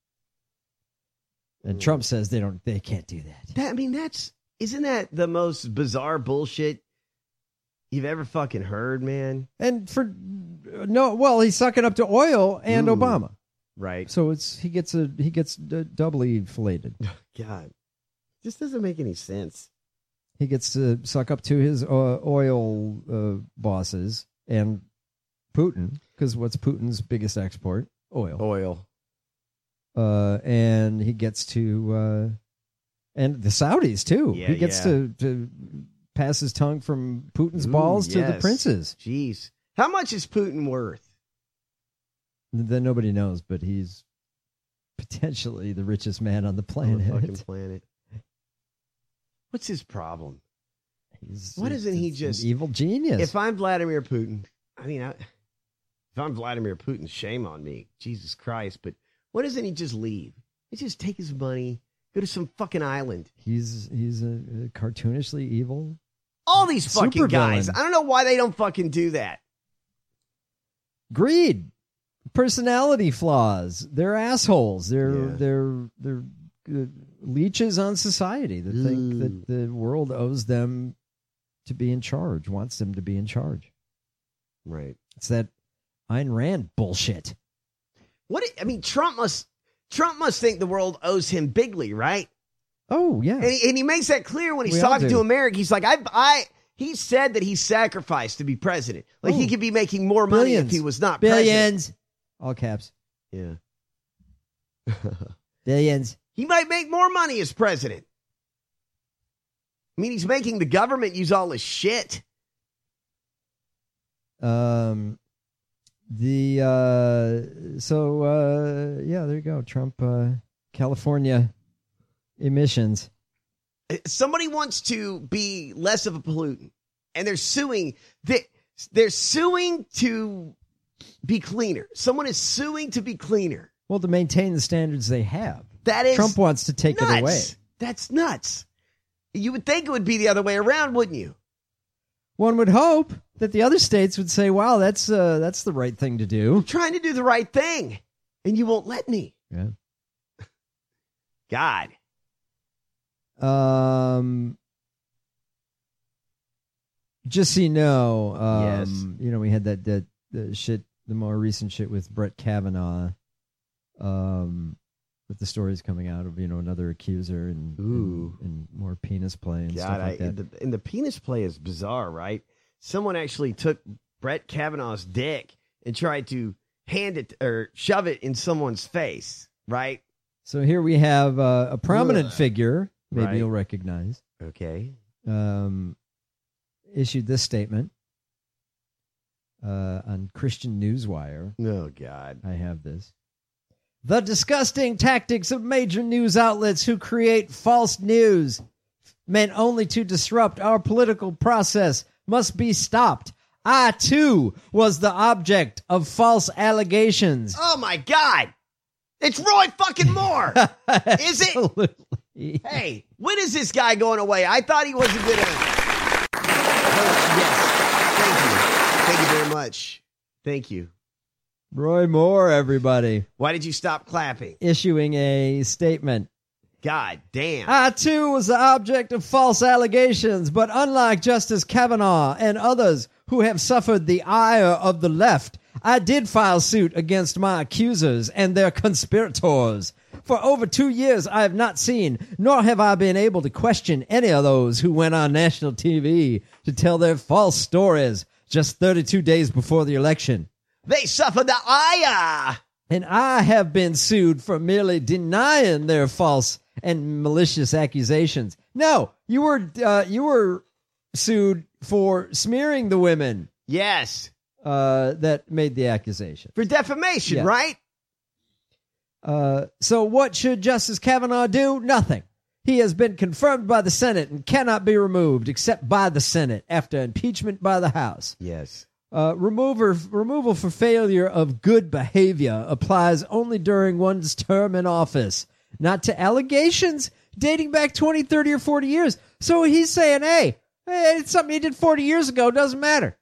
And Trump says they can't do that. Isn't that the most bizarre bullshit you've ever fucking heard, man? And he's sucking up to oil and Obama. Right. So he gets doubly filleted. God, this doesn't make any sense. He gets to suck up to his oil bosses and Putin, because what's Putin's biggest export? Oil. And he gets to, and the Saudis too. Yeah, he gets to pass his tongue from Putin's balls to the princes. Jeez. How much is Putin worth? That nobody knows, but he's potentially the richest man on the planet. fucking planet. What's his problem? Why doesn't he just... an evil genius. If I'm Vladimir Putin, if I'm Vladimir Putin, shame on me. Jesus Christ. But why doesn't he just leave? He just take his money, go to some fucking island. He's a cartoonishly evil. All these fucking supervillain. guys. I don't know why they don't fucking do that. Greed. Personality flaws. They're assholes. They're leeches on society that think that the world owes them to be in charge, wants them to be in charge. Right. It's that Ayn Rand bullshit. Trump must think the world owes him bigly, right? Oh, yeah. And he makes that clear when he's talking to America. He's like, he said that he sacrificed to be president. Like he could be making more money if he was not Billions. president. All caps. Yeah. Billions. He might make more money as president. I mean, he's making the government use all his shit. There you go. Trump, California emissions. Somebody wants to be less of a pollutant, and they're suing. They're suing to be cleaner. Someone is suing to be cleaner. Well, to maintain the standards they have. That is Trump wants to take nuts. it away. That's nuts. You would think it would be the other way around, wouldn't you? One would hope that the other states would say, "Wow, that's the right thing to do." I'm trying to do the right thing, and you won't let me. Yeah. God. Just so you know, yes. We had that shit, the more recent shit with Brett Kavanaugh, with the stories coming out of another accuser and more penis play and stuff like that. And the penis play is bizarre, right? Someone actually took Brett Kavanaugh's dick and tried to hand it or shove it in someone's face, right? So here we have a prominent figure, maybe Right. you'll recognize. Okay. Issued this statement on Christian Newswire. Oh, God. I have this. The disgusting tactics of major news outlets who create false news meant only to disrupt our political process must be stopped. I, too, was the object of false allegations. Oh, my God. It's Roy fucking Moore. Is it? Hey, when is this guy going away? I thought he wasn't going to... Yes. Thank you very much. Thank you. Roy Moore, everybody. Why did you stop clapping? Issuing a statement. God damn. I, too, was the object of false allegations, but unlike Justice Kavanaugh and others who have suffered the ire of the left, I did file suit against my accusers and their conspirators. For over 2 years, I have not seen, nor have I been able to question any of those who went on national TV to tell their false stories just 32 days before the election. They suffered the ire. And I have been sued for merely denying their false and malicious accusations. No, you were sued for smearing the women. Yes. That made the accusation. For defamation, Yes. right? So what should Justice Kavanaugh do? Nothing. He has been confirmed by the Senate and cannot be removed except by the Senate after impeachment by the House. Yes. Removal for failure of good behavior applies only during one's term in office, not to allegations dating back 20, 30, or 40 years. So he's saying, hey, it's something he did 40 years ago. Doesn't matter.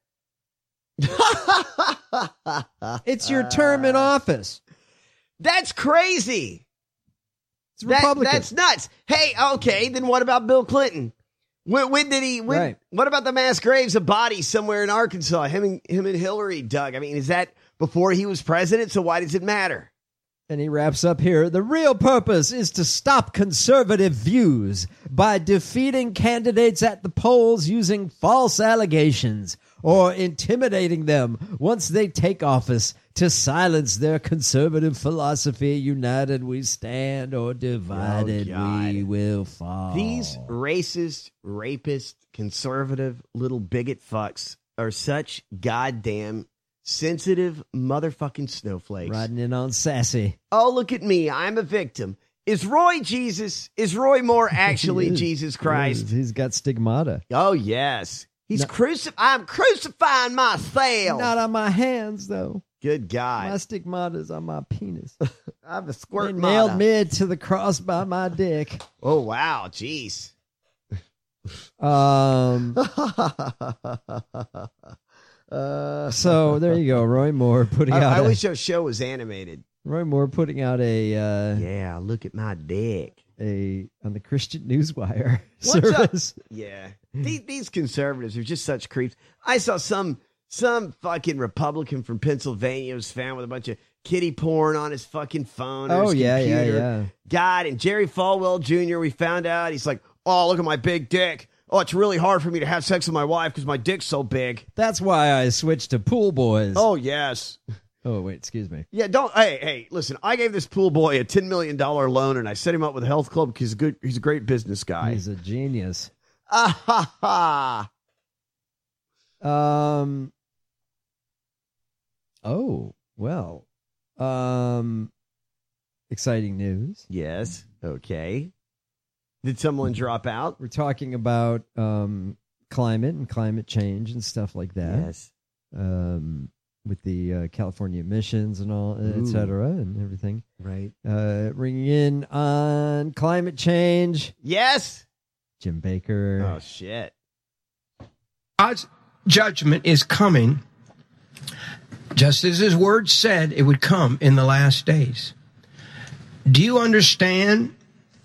It's your term in office. That's crazy. It's Republican. That's nuts. Hey, okay, then what about Bill Clinton? When did he? Right. What about the mass graves of bodies somewhere in Arkansas? Him and Hillary dug. I mean, is that before he was president? So why does it matter? And he wraps up here. The real purpose is to stop conservative views by defeating candidates at the polls using false allegations or intimidating them once they take office to silence their conservative philosophy. United we stand, or divided we will fall. These racist, rapist, conservative little bigot fucks are such goddamn sensitive motherfucking snowflakes. Riding in on sassy. Oh, look at me. I'm a victim. Is Roy Jesus? Is Roy Moore actually Jesus Christ? He's got stigmata. Oh, yes. I'm crucifying myself. Not on my hands, though. Good God. My stigmata's on my penis. I have a squirt. They nailed me to the cross by my dick. Oh, wow. Jeez. So there you go, Roy Moore putting out. I wish our show was animated. Roy Moore putting out yeah, look at my dick. On the Christian Newswire What's service. Up? Yeah, these conservatives are just such creeps. I saw some fucking Republican from Pennsylvania was found with a bunch of kitty porn on his fucking phone. Or his computer. Yeah. God, and Jerry Falwell Jr. We found out he's like, oh, look at my big dick. Oh, it's really hard for me to have sex with my wife because my dick's so big. That's why I switched to pool boys. Oh, yes. Oh, wait, excuse me. Yeah, hey, listen, I gave this pool boy a $10 million loan, and I set him up with a health club because he's a great business guy. He's a genius. Ah, ha, ha. Oh, well. Exciting news. Yes. Okay. Did someone drop out? We're talking about climate and climate change and stuff like that. Yes. With the California emissions and all, et cetera, and everything. Right. Ringing in on climate change. Yes. Jim Baker. Oh, shit. God's judgment is coming, just as his word said it would come in the last days. Do you understand?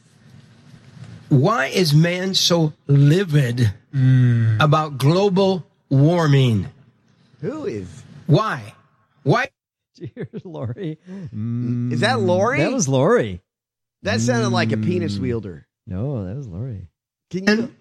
Why is man so livid about global warming? Who is? Why? Why? Dear Lori. Is that Lori? That was Lori. That sounded like a penis wielder. No, that was Lori. Can you?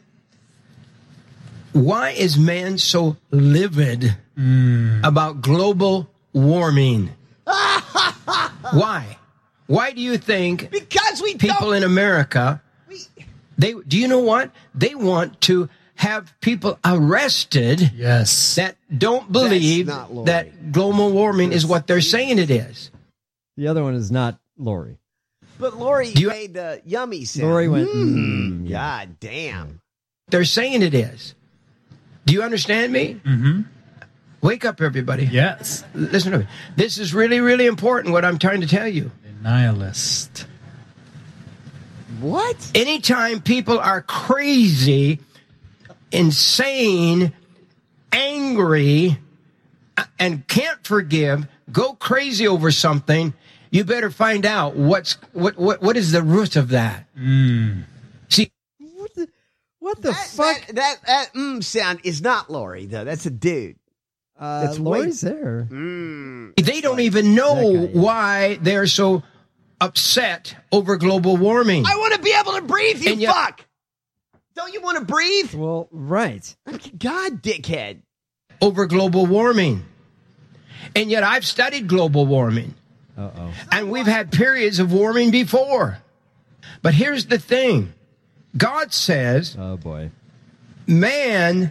Why is man so livid about global warming? Why? Why do you think? Because people in America. Do you know what? They want to have people arrested that don't believe that global warming is what they're saying it is. The other one is not Lori. But Lori made the yummy sound. Lori went, God damn. They're saying it is. Do you understand me? Mm-hmm. Wake up, everybody. Yes. Listen to me. This is really, really important, what I'm trying to tell you. Nihilist. What? Anytime people are crazy, insane, angry, and can't forgive, go crazy over something, you better find out what is the root of that. See, what the fuck? That sound is not Lori though. That's a dude. That's Lori's there. They don't even know why they're so upset over global warming. I want to be able to breathe, you yet, fuck. Don't you want to breathe? Well, right. God, dickhead. Over global warming. And yet I've studied global warming. Uh-oh. And we've had periods of warming before. But here's the thing. God says, oh boy, man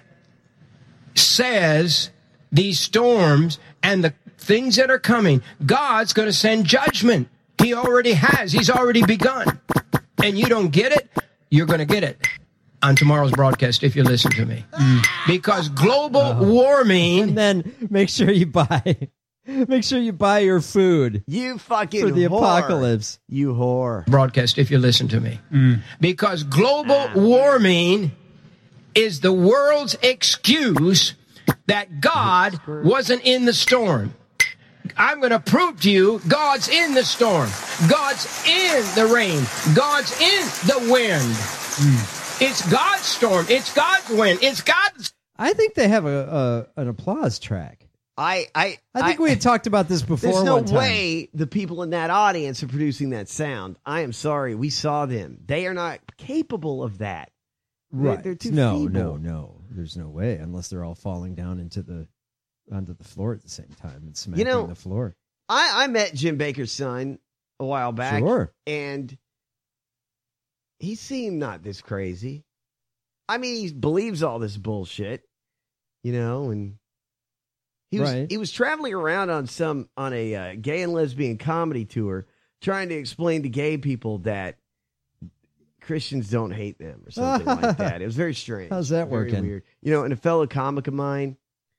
says these storms and the things that are coming, God's going to send judgment. He already has. He's already begun. And you don't get it, you're going to get it on tomorrow's broadcast if you listen to me. Because global warming... And then make sure you buy your food. You fucking for the whore. Apocalypse. You whore. Broadcast if you listen to me. Because global warming is the world's excuse that God wasn't in the storm. I'm going to prove to you God's in the storm. God's in the rain. God's in the wind. It's God's storm. It's God's wind. It's God's... I think they have an applause track. I think we had talked about this before. There's no one time. way the people in that audience are producing that sound. I am sorry. We saw them. They are not capable of that. Right. They're too no, feeble. no. There's no way unless they're all falling down onto the floor at the same time and smacking the floor. I met Jim Bakker's son a while back. Sure. And he seemed not this crazy. I mean, he believes all this bullshit, and he was traveling around on a gay and lesbian comedy tour trying to explain to gay people that Christians don't hate them or something like that. It was very strange. How's that very working? Weird. And a fellow comic of mine,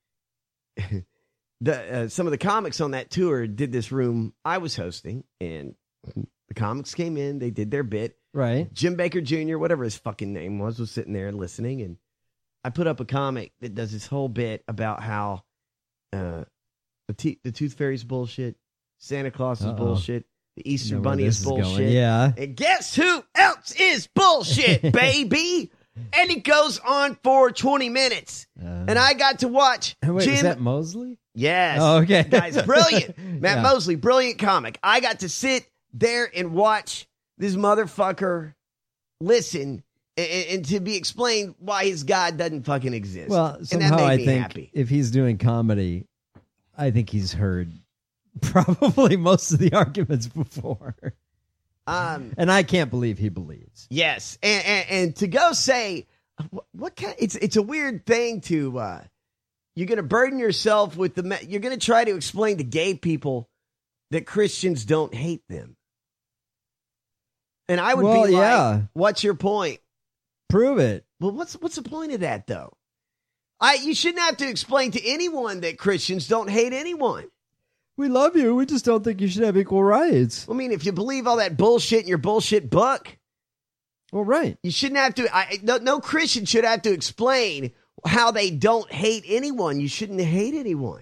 some of the comics on that tour did this room I was hosting, and the comics came in, they did their bit. Right. Jim Bakker Jr., whatever his fucking name was sitting there listening, and I put up a comic that does this whole bit about how the Tooth Fairy's bullshit, Santa Claus is bullshit, the Easter Bunny is bullshit. Yeah. And guess who else is bullshit, baby? And it goes on for 20 minutes. And I got to watch Wait, Jim. is that Mosley? Yes. Oh, okay. Guy's brilliant. Matt Yeah. Mosley, brilliant comic. I got to sit there and watch this motherfucker listen and to be explained why his God doesn't fucking exist. Well, and that somehow made I me think happy. if he's doing comedy, I think he's heard probably most of the arguments before. And I can't believe he believes. Yes, and to go say what kind? It's a weird thing to. You're going to burden yourself with you're going to try to explain to gay people that Christians don't hate them. And I would be like, what's your point? Prove it. Well, what's the point of that though? You shouldn't have to explain to anyone that Christians don't hate anyone. We love you. We just don't think you should have equal rights. I mean, if you believe all that bullshit in your bullshit book, well, right. You shouldn't have to. No Christian should have to explain how they don't hate anyone. You shouldn't hate anyone.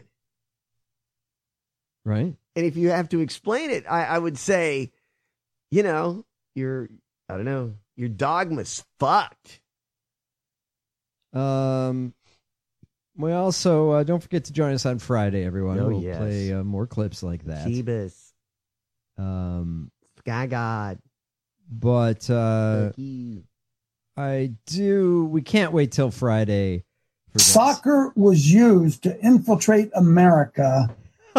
Right. And if you have to explain it, I would say, your dogma's fucked. We also don't forget to join us on Friday, everyone. Oh, we'll yes. play more clips like that. Jeebus. Sky God. But we can't wait till Friday for this. Soccer was used to infiltrate America.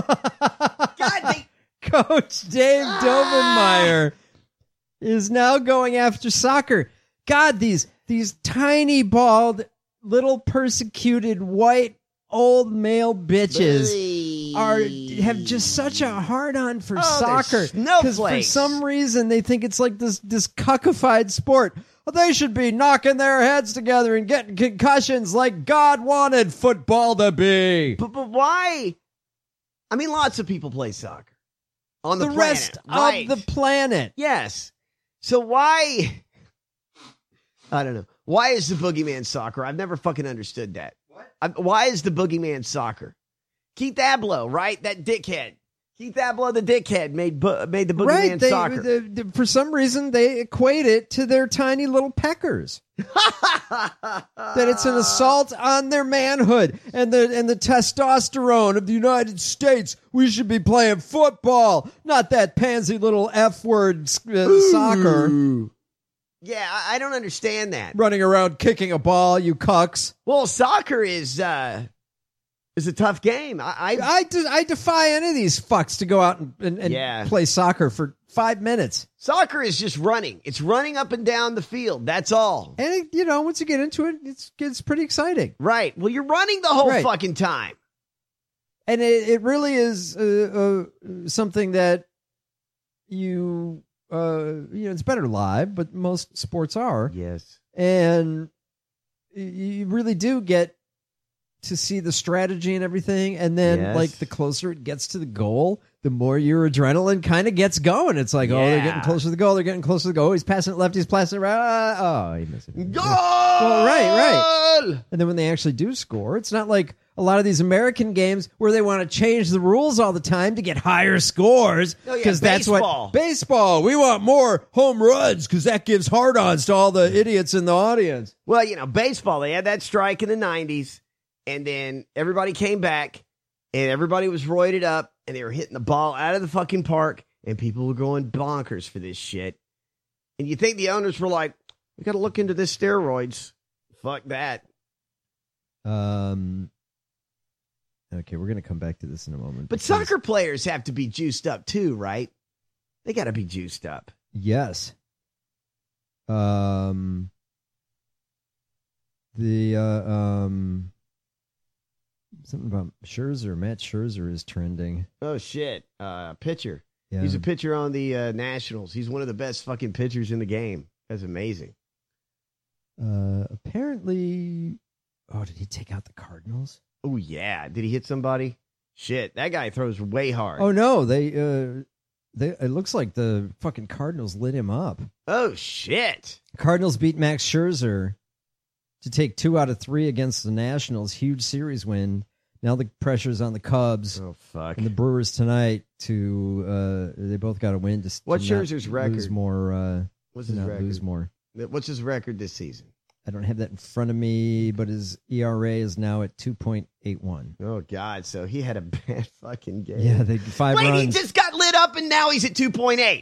Coach Dave Dobenmeyer is now going after soccer. God, these tiny, bald, little persecuted white old male bitches have just such a hard-on for soccer. Because for some reason they think it's like this cuckified sport. Well, they should be knocking their heads together and getting concussions like God wanted football to be. But why? I mean, lots of people play soccer on the planet. Rest of the planet. Yes. So why? I don't know. Why is the boogeyman soccer? I've never fucking understood that. What? Why is the boogeyman soccer? Keith Abloh, right? That dickhead. Keith Abloh, the dickhead, made the boogeyman soccer. For some reason, they equate it to their tiny little peckers. That it's an assault on their manhood and the testosterone of the United States. We should be playing football, not that pansy little F-word soccer. Yeah, I don't understand that. Running around kicking a ball, you cucks. Well, soccer is a tough game. I defy any of these fucks to go out and play soccer for 5 minutes. Soccer is just running. It's running up and down the field. That's all. And, once you get into it, it's pretty exciting. Right. Well, you're running the whole fucking time. And it really is something that it's better live, but most sports are. Yes. And you really do get to see the strategy and everything. And then, the closer it gets to the goal, the more your adrenaline kind of gets going. It's like, they're getting closer to the goal. They're getting closer to the goal. He's passing it left. He's passing it right. He missed it. Goal! Well, right. And then when they actually do score, it's not like a lot of these American games where they want to change the rules all the time to get higher scores. Because that's what baseball. We want more home runs because that gives hard-ons to all the idiots in the audience. Well, baseball, they had that strike in the 90s, and then everybody came back, and everybody was roided up, and they were hitting the ball out of the fucking park, and people were going bonkers for this shit. And you think the owners were like, we got to look into this steroids. Fuck that. Okay, we're going to come back to this in a moment. But soccer players have to be juiced up too, right? They got to be juiced up. Yes. Something about Scherzer. Matt Scherzer is trending. Oh, shit. Pitcher. Yeah. He's a pitcher on the Nationals. He's one of the best fucking pitchers in the game. That's amazing. Apparently, did he take out the Cardinals? Oh, yeah. Did he hit somebody? Shit, that guy throws way hard. Oh, no. They it looks like the fucking Cardinals lit him up. Oh, shit. Cardinals beat Max Scherzer to take 2 out of 3 against the Nationals. Huge series win. Now the pressure's on the Cubs. Oh, fuck. And the Brewers tonight to they both got to win. What's Scherzer's record? Lose more. What's his record? Lose more. What's his record this season? I don't have that in front of me, but his ERA is now at 2.81. Oh, God. So he had a bad fucking game. Yeah, they 5 Wait, runs. he just got lit up and now he's at 2.8.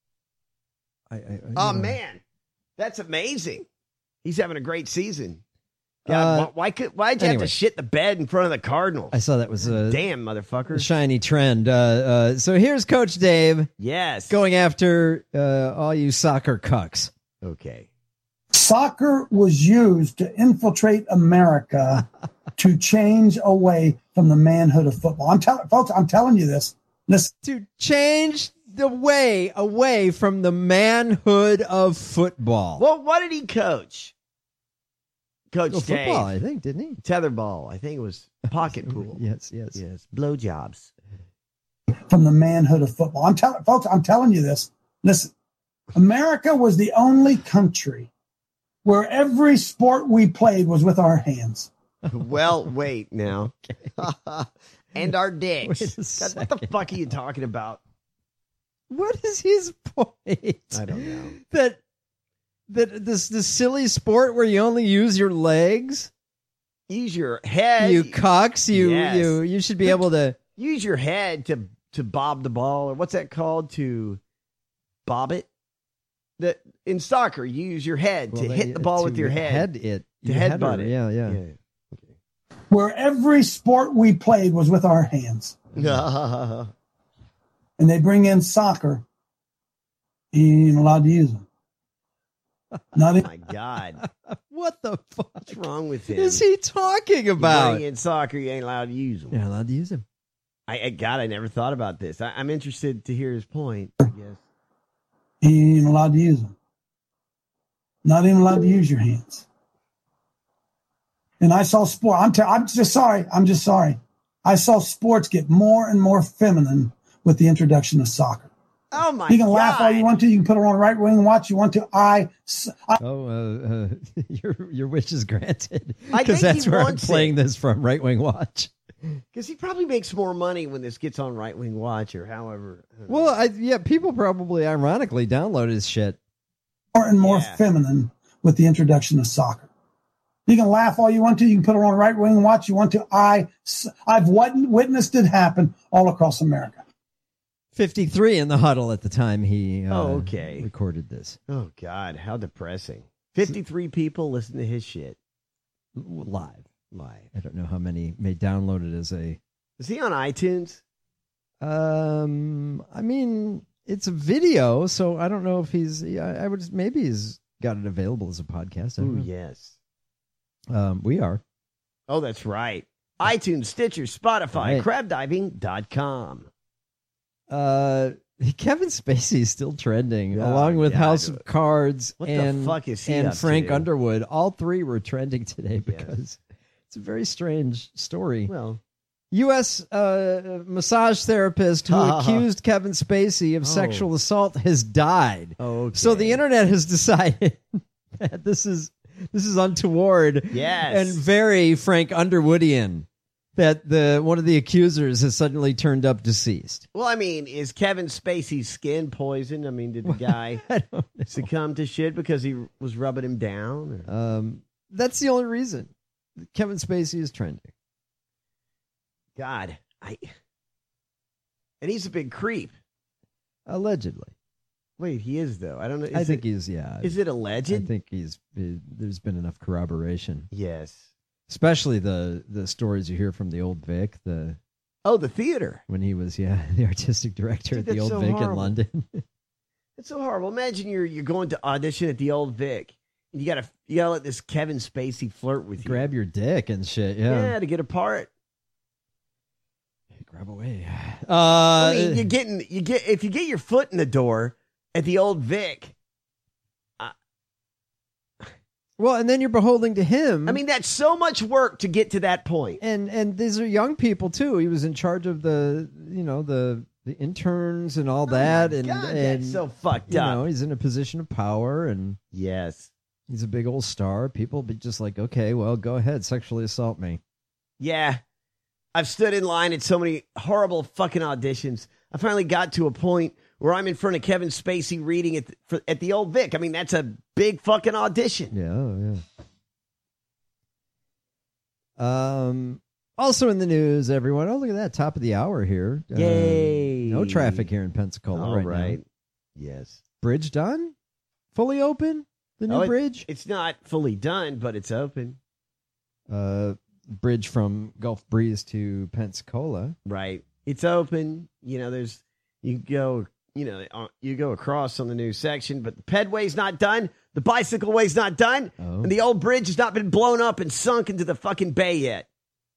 Oh, man. That's amazing. He's having a great season. God, why'd you have to shit the bed in front of the Cardinals? I saw that was a damn motherfucker. Shiny trend. So here's Coach Dave. Yes. Going after all you soccer cucks. Okay. Soccer was used to infiltrate America to change away from the manhood of football. I'm telling you this. Listen. To change the way away from the manhood of football. Well, what did he coach? Coach Dave. Football, I think, didn't he? Tetherball. I think it was pocket pool. Yes. Blowjobs. From the manhood of football. I'm telling you this. Listen. America was the only country where every sport we played was with our hands. Well, wait now. And our dicks. Wait a What the fuck are you talking about? What is his point? I don't know. That this silly sport where you only use your legs? Use your head. You cucks. Yes. You should be able to use your head to bob the ball, or what's that called? To bob it? That in soccer, you use your head to hit the ball with your head. To headbutt it. Yeah. Okay. Where every sport we played was with our hands. And they bring in soccer. He ain't allowed to use them. Oh my God. What the fuck? What's wrong with him? Is he talking about? You bring in soccer, you ain't allowed to use them. You're not allowed to use them. I never thought about this. I'm interested to hear his point. Yes. He ain't allowed to use them. Not even allowed to use your hands. And I saw sport. I'm just sorry. I saw sports get more and more feminine with the introduction of soccer. Oh my God. You can laugh all you want to. You can put it on right wing and watch. You want to. Your wish is granted. I Because think that's he where I'm wants playing it. this from, Right Wing Watch. Because he probably makes more money when this gets on Right Wing Watch or however. Well, people probably ironically download his shit. More and more feminine with the introduction of soccer. You can laugh all you want to. You can put it on right wing and watch. You want to. I've witnessed it happen all across America. 53 in the huddle at the time he okay. recorded this. Oh, God. How depressing. 53 people listen to his shit. Live. I don't know how many may download it as a... Is he on iTunes? I mean, it's a video, so I don't know if he's... I would maybe he's got it available as a podcast. Oh, yes. We are. Oh, that's right. iTunes, Stitcher, Spotify, crabdiving.com. Kevin Spacey is still trending, Oh, along with God. House of Cards What the and, fuck is he and up Frank to? Underwood. All three were trending today because it's a very strange story. Well, U.S. Massage therapist who accused Kevin Spacey of sexual assault has died. Okay. So the internet has decided that this is untoward Yes. and very Frank Underwoodian. That one of the accusers has suddenly turned up deceased. Well, I mean, is Kevin Spacey's skin poisoned? I mean, did the guy succumb to shit because he was rubbing him down? Or? That's the only reason. Kevin Spacey is trending. God, And he's a big creep. Allegedly. Wait, he is, though. I don't know. I think he's, yeah. Is it alleged? I think there's been enough corroboration. Yes. Especially the stories you hear from the Old Vic. The theater. When he was, the artistic director at the Old Vic in London. It's so horrible. Imagine you're going to audition at the Old Vic. And you gotta let this Kevin Spacey flirt with you. Grab your dick and shit, yeah. Yeah, to get a part. Grab away. I mean, if you get your foot in the door at the Old Vic. Well, and then you're beholden to him. I mean, that's so much work to get to that point. And these are young people too. He was in charge of the interns and all that. God, and that's so fucked up. He's in a position of power, and yes, he's a big old star. People be just like, okay, well, go ahead, sexually assault me. Yeah. I've stood in line at so many horrible fucking auditions. I finally got to a point where I'm in front of Kevin Spacey reading at the Old Vic. I mean, that's a big fucking audition. Yeah. Also in the news, everyone. Oh, look at that. Top of the hour here. Yay. No traffic here in Pensacola right now. Yes. Bridge done? Fully open? The new bridge? It's not fully done, but it's open. Bridge from Gulf Breeze to Pensacola. Right. It's open. You go across on the new section, but the pedway's not done. The bicycle way's not done. Oh. And the old bridge has not been blown up and sunk into the fucking bay yet.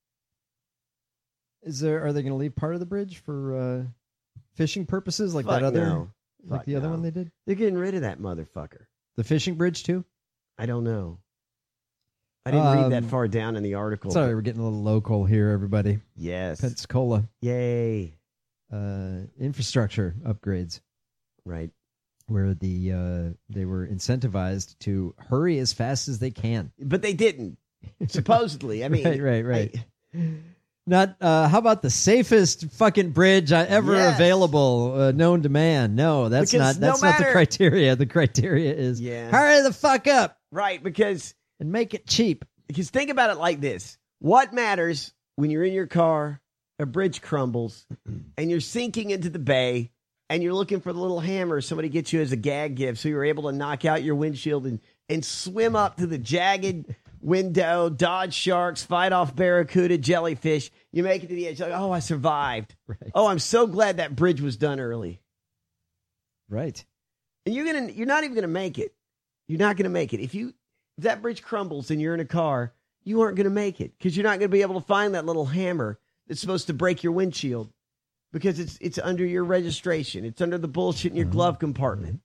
Are they going to leave part of the bridge for fishing purposes like Fuck that other no. like Fuck the other no. one they did? They're getting rid of that motherfucker. The fishing bridge too? I don't know. I didn't read that far down in the article. Sorry, we're getting a little local here, everybody. Yes. Pensacola. Yay. Infrastructure upgrades. Right. Where they were incentivized to hurry as fast as they can. But they didn't. Supposedly. I mean. Right. Not, how about the safest fucking bridge ever available, known to man? No, that's not the criteria. The criteria is hurry the fuck up. Right, and make it cheap. Because think about it like this. What matters when you're in your car, a bridge crumbles, and you're sinking into the bay, and you're looking for the little hammer somebody gets you as a gag gift so you're able to knock out your windshield and swim up to the jagged window, dodge sharks, fight off barracuda, jellyfish. You make it to the edge. Like, oh, I survived. Right. Oh, I'm so glad that bridge was done early. Right. And you're not even going to make it. You're not going to make it. If that bridge crumbles and you're in a car, you aren't going to make it because you're not going to be able to find that little hammer that's supposed to break your windshield because it's under your registration. It's under the bullshit in your glove compartment.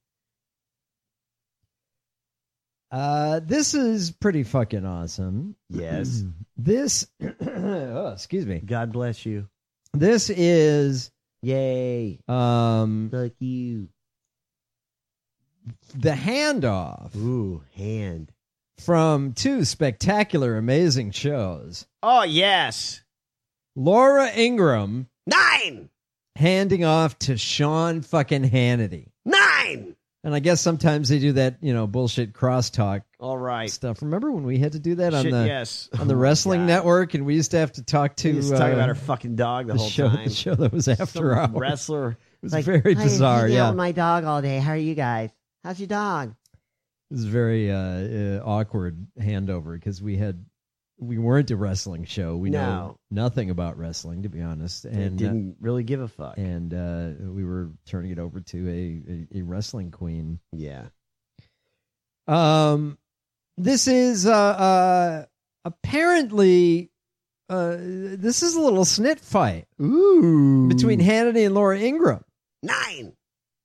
This is pretty fucking awesome. Yes. This, excuse me. God bless you. This is, yay. Fuck you. The handoff. Ooh, hand. From two spectacular, amazing shows. Oh, yes. Laura Ingraham. 9. Handing off to Sean fucking Hannity. 9. And I guess sometimes they do that, bullshit crosstalk all right stuff. Remember when we had to do that on the Oh Wrestling Network, and we used to have to talk to talk about our fucking dog the whole time. The show that was after hours. Wrestler. It was very bizarre. Yeah, my dog all day. How are you guys? How's your dog? It was very awkward handover because we weren't a wrestling show. We know nothing about wrestling, to be honest, and didn't really give a fuck. And we were turning it over to a wrestling queen. Yeah. This is apparently this is a little snit fight. Ooh. Between Hannity and Laura Ingraham. 9.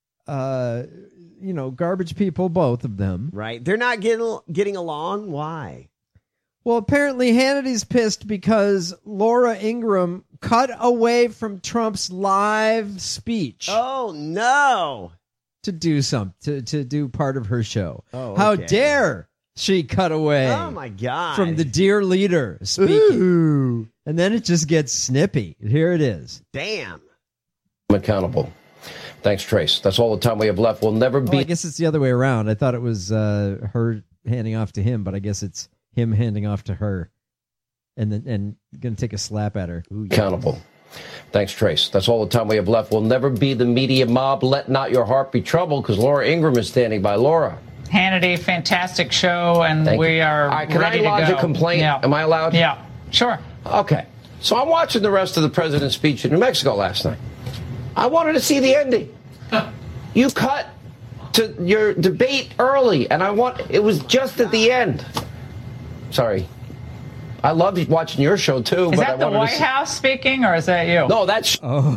Garbage people, both of them. Right. They're not getting along. Why? Well, apparently Hannity's pissed because Laura Ingraham cut away from Trump's live speech. Oh, no. To do to do part of her show. Oh, okay. How dare she cut away? Oh, my God. From the dear leader speaking. Ooh. And then it just gets snippy. Here it is. Damn. I'm accountable. Thanks, Trace. That's all the time we have left. We'll never be... I guess it's the other way around. I thought it was her handing off to him, but I guess it's him handing off to her and going to take a slap at her. Accountable. Thanks, Trace. That's all the time we have left. We'll never be the media mob. Let not your heart be troubled, because Laura Ingraham is standing by. Laura. Hannity, fantastic show, and we are ready to go. Can I lodge a complaint? Yeah. Am I allowed? Yeah, sure. Okay. So I'm watching the rest of the president's speech in New Mexico last night. I wanted to see the ending. You cut to your debate early, and it was just at the end. Sorry. I loved watching your show, too. Is that the White House speaking, or is that you? No, that's...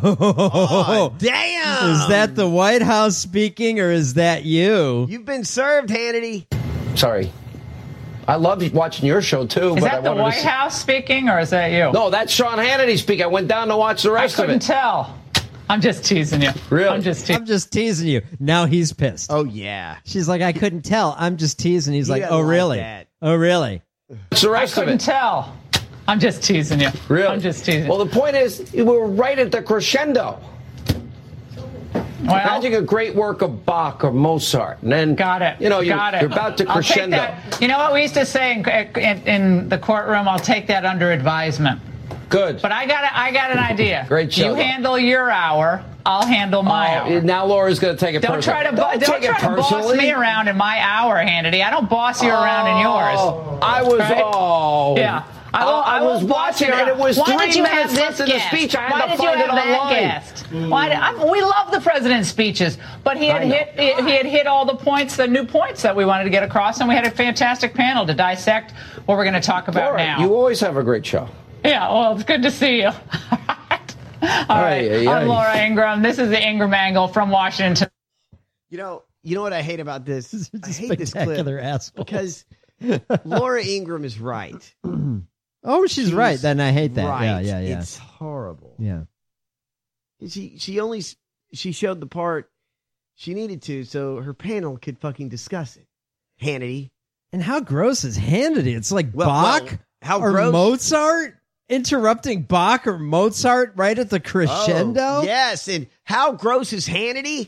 Oh, damn! Is that the White House speaking, or is that you? You've been served, Hannity. Sorry. I loved watching your show, too. Is that the White House speaking, or is that you? No, that's Sean Hannity speaking. I went down to watch the rest of it. I couldn't tell. I'm just teasing you. Really? I'm just teasing you. Now he's pissed. Oh, yeah. She's like, I couldn't tell. I'm just teasing. He's like, doesn't oh, like really? that. Oh, really? It's the rest I of couldn't it. tell. I'm just teasing you. Really? I'm just teasing. Well, the point is, we were right at the crescendo. Well, imagine a great work of Bach or Mozart, and then got it. You're about to I'll take crescendo. that. You know what we used to say in the courtroom? I'll take that under advisement. Good. But I got an idea. Great show. You handle your hour. I'll handle my hour. Now Laura's going to take it Don't try to boss me around in my hour, Hannity. I don't boss you around in yours. I was right? Yeah. I was watching, and it was 3 minutes left in the speech. I had to find it online. We love the president's speeches, but he had hit all the points, the new points that we wanted to get across, and we had a fantastic panel to dissect what we're going to talk about Laura, now. You always have a great show. Yeah, well, it's good to see you. All right, I'm Laura Ingraham. This is the Ingraham Angle from Washington. You know what I hate about this? I hate this clip Spectacular asshole. because Laura Ingraham is right. Oh, she's right. Then I hate that. Right. Yeah. It's horrible. Yeah. She showed the part she needed to so her panel could fucking discuss it. Hannity. And how gross is Hannity? It's like Bach how or gross? Mozart? Interrupting Bach or Mozart right at the crescendo? Oh, yes, and how gross is Hannity?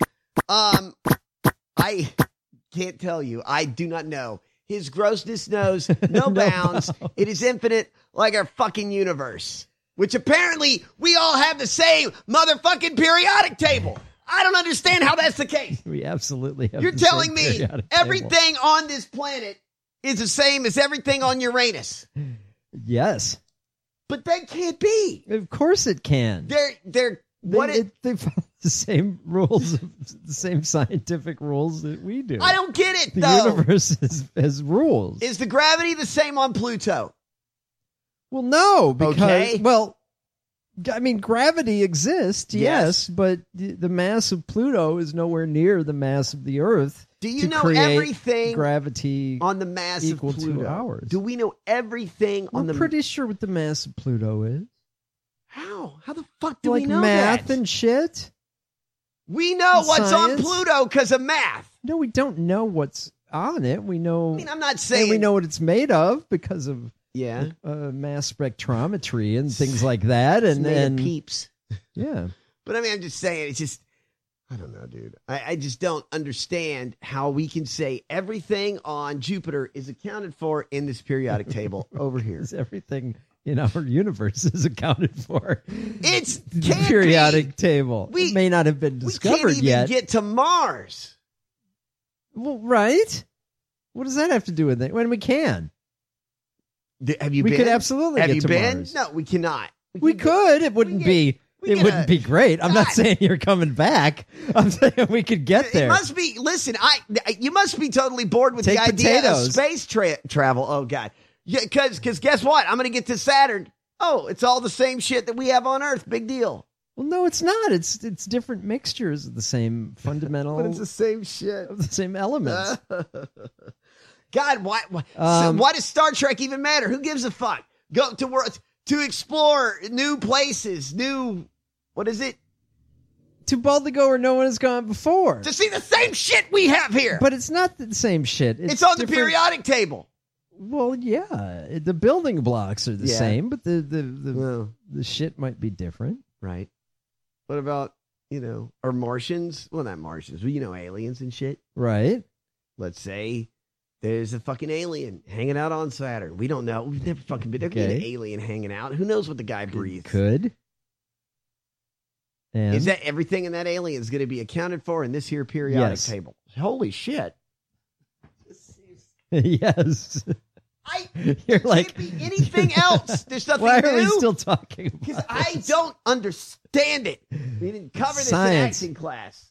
I can't tell you. I do not know. His grossness knows no bounds. It is infinite like our fucking universe, which apparently we all have the same motherfucking periodic table. I don't understand how that's the case. We absolutely have. You're the telling same me periodic everything on this planet is the same as everything on Uranus. Yes. But that can't be. Of course it can. They follow the same rules, the same scientific rules that we do. I don't get it, the though. universe has rules. Is the gravity the same on Pluto? Well, no, because, okay. I mean, gravity exists, yes, but the mass of Pluto is nowhere near the mass of the Earth. Do you know everything gravity on the mass equal of Pluto? to ours? Do we know everything on the? We're pretty sure what the mass of Pluto is. How? How the fuck do we know math that? and shit? We know what's science? on Pluto because of math. No, we don't know what's on it. We know. I mean, I'm not saying we know what it's made of because of mass spectrometry and things like that, and then peeps. Yeah, but I mean, I'm just saying, it's just. I don't know, dude. I just don't understand how we can say everything on Jupiter is accounted for in this periodic table over here. Everything in our universe is accounted for. It's the periodic table. It may not have been discovered yet. We can't even get to Mars. Well, right? What does that have to do with it? When we can? Have you we been? could absolutely have get you to been? Mars. No, we cannot. We could. It wouldn't be. It wouldn't be great. I'm not saying you're coming back. I'm saying we could get there. It must be. Listen, you must be totally bored with the idea of space travel. Oh God, yeah. Because guess what? I'm going to get to Saturn. Oh, it's all the same shit that we have on Earth. Big deal. Well, no, it's not. It's different mixtures of the same fundamental. But it's the same shit of the same elements. God, why does Star Trek even matter? Who gives a fuck? Go to world to explore new places, new. What is it? To boldly go where no one has gone before. To see the same shit we have here. But it's not the same shit. It's on the periodic table. Well, yeah. The building blocks are the same, but the shit might be different. Right. What about, or Martians? Well, not Martians, but aliens and shit. Right. Let's say there's a fucking alien hanging out on Saturn. We don't know. We've never fucking been. There could be an alien hanging out. Who knows what the guy breathes? Could. And is that everything in that alien is going to be accounted for in this here periodic Yes. table? Holy shit. Yes. You're like, Can't be anything else. There's nothing why new. are we still talking about Because I don't understand it. We didn't cover this Science. in acting class.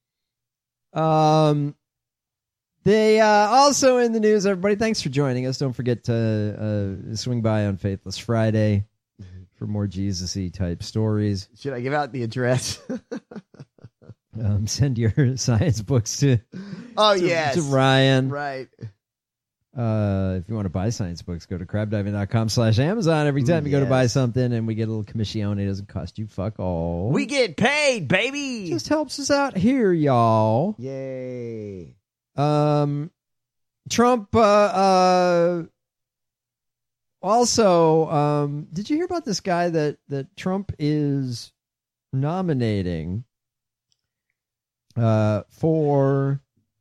They also in the news, everybody, thanks for joining us. Don't forget to swing by on Faithless Friday for more Jesus-y type stories. Should I give out the address? Send your science books to yes. to Ryan. Right. If you want to buy science books, go to crabdiving.com/Amazon. Every time you go to buy something and we get a little commission, it doesn't cost you fuck all. We get paid, baby. Just helps us out here, y'all. Yay. Trump also did you hear about this guy that Trump is nominating for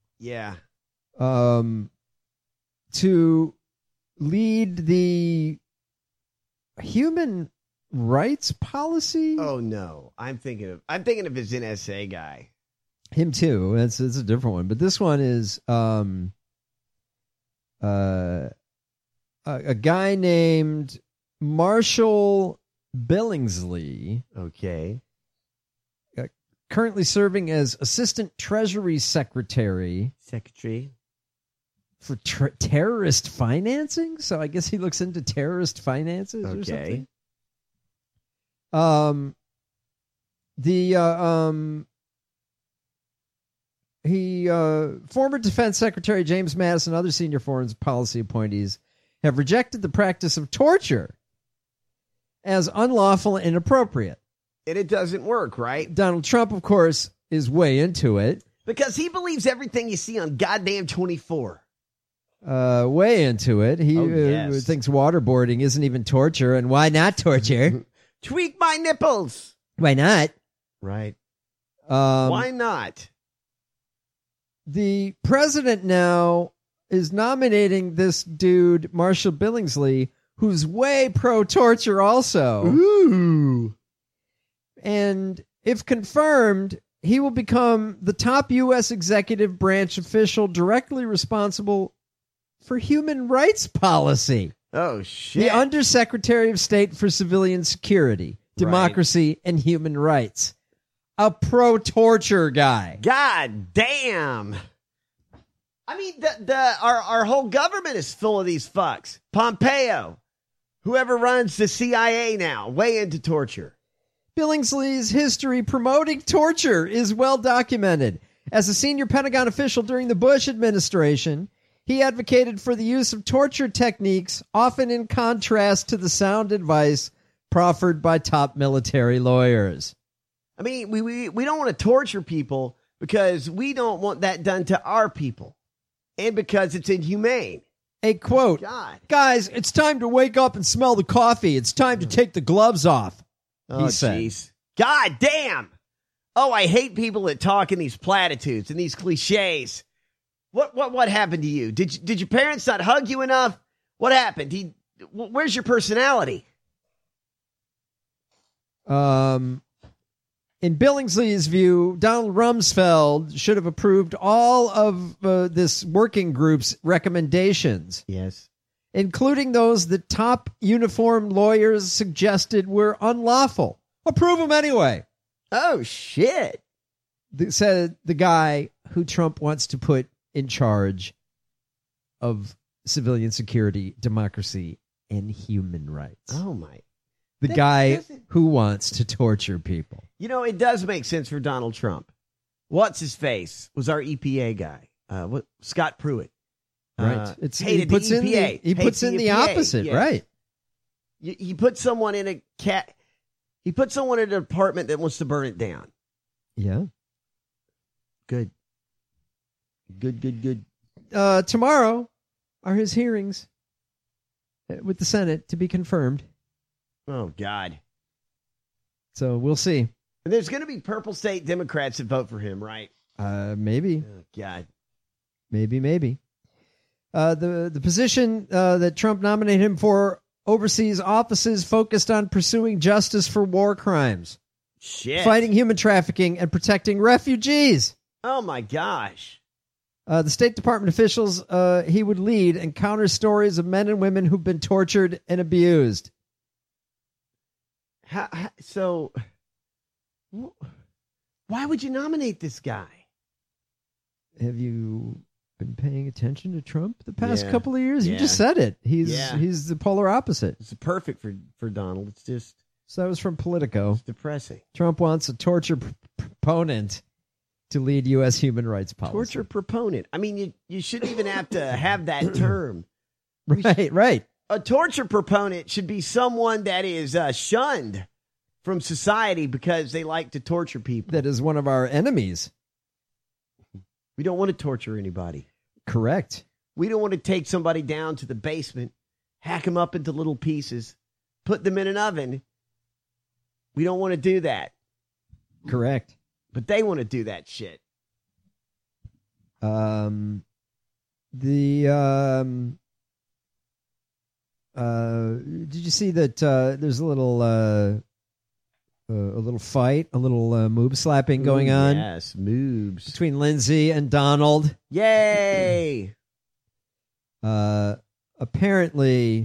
to lead the human rights policy? Oh no. I'm thinking of his NSA guy. Him too. It's a different one, but this one is a guy named Marshall Billingsley. Okay. Currently serving as Assistant Treasury Secretary for terrorist financing. So I guess he looks into terrorist finances or something. Former Defense Secretary James Mattis and other senior foreign policy appointees have rejected the practice of torture as unlawful and inappropriate. And it doesn't work, right? Donald Trump, of course, is way into it. Because he believes everything you see on goddamn 24. Way into it. He thinks waterboarding isn't even torture, and why not torture? Tweak my nipples. Why not? Right. Why not? The president now is nominating this dude, Marshall Billingsley, who's way pro-torture also. Ooh. And if confirmed, he will become the top U.S. executive branch official directly responsible for human rights policy. Oh, shit. The Undersecretary of State for Civilian Security, Democracy, and Human Rights. A pro-torture guy. God damn. I mean, our whole government is full of these fucks. Pompeo, whoever runs the CIA now, way into torture. Billingsley's history promoting torture is well documented. As a senior Pentagon official during the Bush administration, he advocated for the use of torture techniques, often in contrast to the sound advice proffered by top military lawyers. I mean, we don't want to torture people because we don't want that done to our people and because it's inhumane. A quote, God. Guys, it's time to wake up and smell the coffee. It's time to take the gloves off. Oh, jeez. God damn. Oh, I hate people that talk in these platitudes and these cliches. What happened to you? Did your parents not hug you enough? What happened? Where's your personality? In Billingsley's view, Donald Rumsfeld should have approved all of this working group's recommendations. Yes. Including those that top uniformed lawyers suggested were unlawful. Approve them anyway. Oh, shit. Said the guy who Trump wants to put in charge of civilian security, democracy, and human rights. Oh, my. The guy who wants to torture people. You know, it does make sense for Donald Trump. What's his face was our EPA guy. Scott Pruitt. Right. He puts in the opposite, yes. Right. He put someone in he put someone in a department that wants to burn it down. Yeah. Good. Good. Tomorrow are his hearings with the Senate to be confirmed. Oh, God. So we'll see. And there's going to be purple state Democrats that vote for him, right? Maybe. Oh, God. Maybe. The position that Trump nominated him for oversees offices focused on pursuing justice for war crimes. Shit. fighting human trafficking and protecting refugees. Oh, my gosh. The State Department officials he would lead encounter stories of men and women who've been tortured and abused. So, why would you nominate this guy? Have you been paying attention to Trump the past couple of years? You just said it. He's the polar opposite. It's perfect for Donald. It's just... So that was from Politico. It's depressing. Trump wants a torture proponent to lead U.S. human rights policy. Torture proponent. I mean, you shouldn't even have to have that term. Right. A torture proponent should be someone that is shunned from society because they like to torture people. That is one of our enemies. We don't want to torture anybody. Correct. We don't want to take somebody down to the basement, hack them up into little pieces, put them in an oven. We don't want to do that. Correct. But they want to do that shit. Did you see that there's a little fight, a little moob slapping going on? Yes, moobs. Between Lindsay and Donald. Yay! Apparently,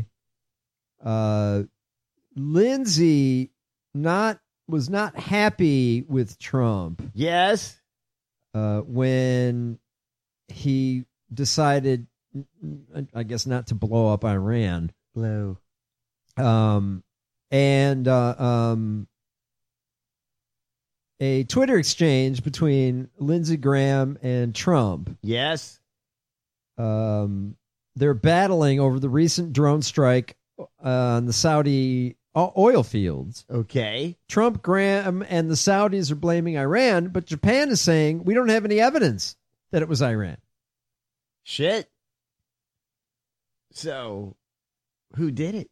Lindsay was not happy with Trump. Yes. When he decided, I guess, not to blow up Iran. Blow. A Twitter exchange between Lindsey Graham and Trump. Yes. They're battling over the recent drone strike on the Saudi oil fields. Okay. Trump, Graham, and the Saudis are blaming Iran, but Japan is saying we don't have any evidence that it was Iran. Shit. So, who did it?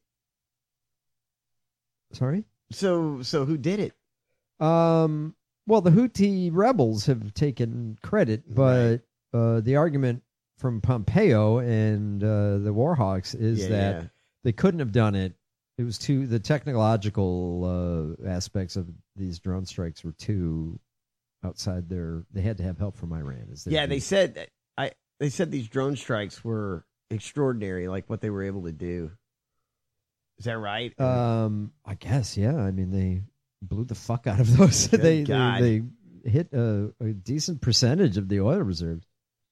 Sorry? So who did it? Well, the Houthi rebels have taken credit, but the argument from Pompeo and the Warhawks is that they couldn't have done it. It was the technological aspects of these drone strikes were too outside they had to have help from Iran. They said they said these drone strikes were extraordinary, like what they were able to do. Is that right? I guess, yeah. I mean, they blew the fuck out of those. They hit a decent percentage of the oil reserves.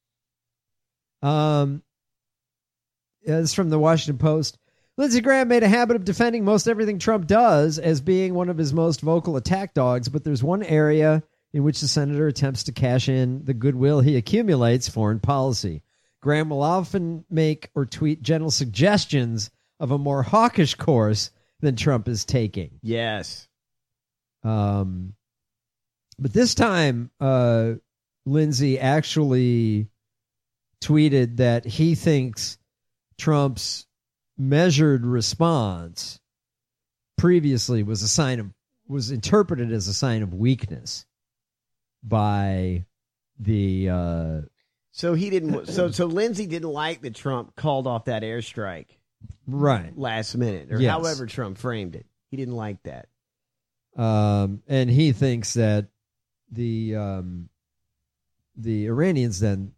This is from the Washington Post. Lindsey Graham made a habit of defending most everything Trump does as being one of his most vocal attack dogs, but there's one area in which the senator attempts to cash in the goodwill he accumulates: foreign policy. Graham will often make or tweet gentle suggestions of a more hawkish course than Trump is taking. Yes. But this time, Lindsey actually tweeted that he thinks Trump's measured response previously was interpreted as a sign of weakness by the so he didn't so Lindsey didn't like that Trump called off that airstrike last minute, or however Trump framed it. He didn't like that. And he thinks that the Iranians then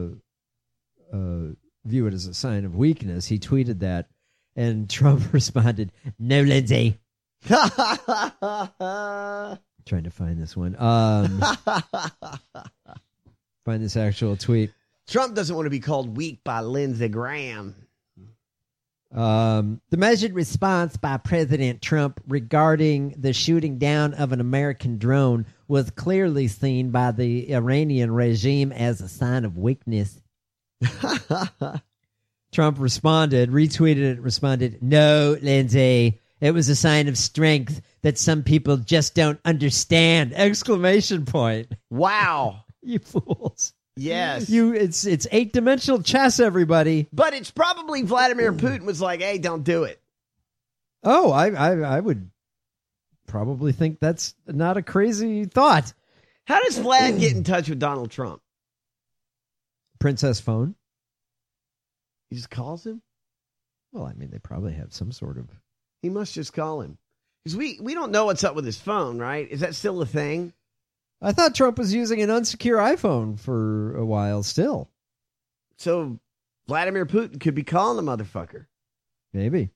view it as a sign of weakness. He tweeted that, and Trump responded, "No, Lindsay." Trying to find this one. Find this actual tweet. Trump doesn't want to be called weak by Lindsey Graham. The measured response by President Trump regarding the shooting down of an American drone was clearly seen by the Iranian regime as a sign of weakness. Trump retweeted, "No, Lindsay, it was a sign of strength that some people just don't understand!" Exclamation point. Wow. You fools. Yes. It's 8-dimensional chess, everybody. But it's probably Vladimir Putin was like, "Hey, don't do it." Oh, I would probably think that's not a crazy thought. How does Vlad get in touch with Donald Trump? Princess phone. He just calls him? Well, I mean, they probably have some sort of... He must just call him. Because we don't know what's up with his phone, right? Is that still a thing? I thought Trump was using an unsecure iPhone for a while still. So Vladimir Putin could be calling the motherfucker. Maybe.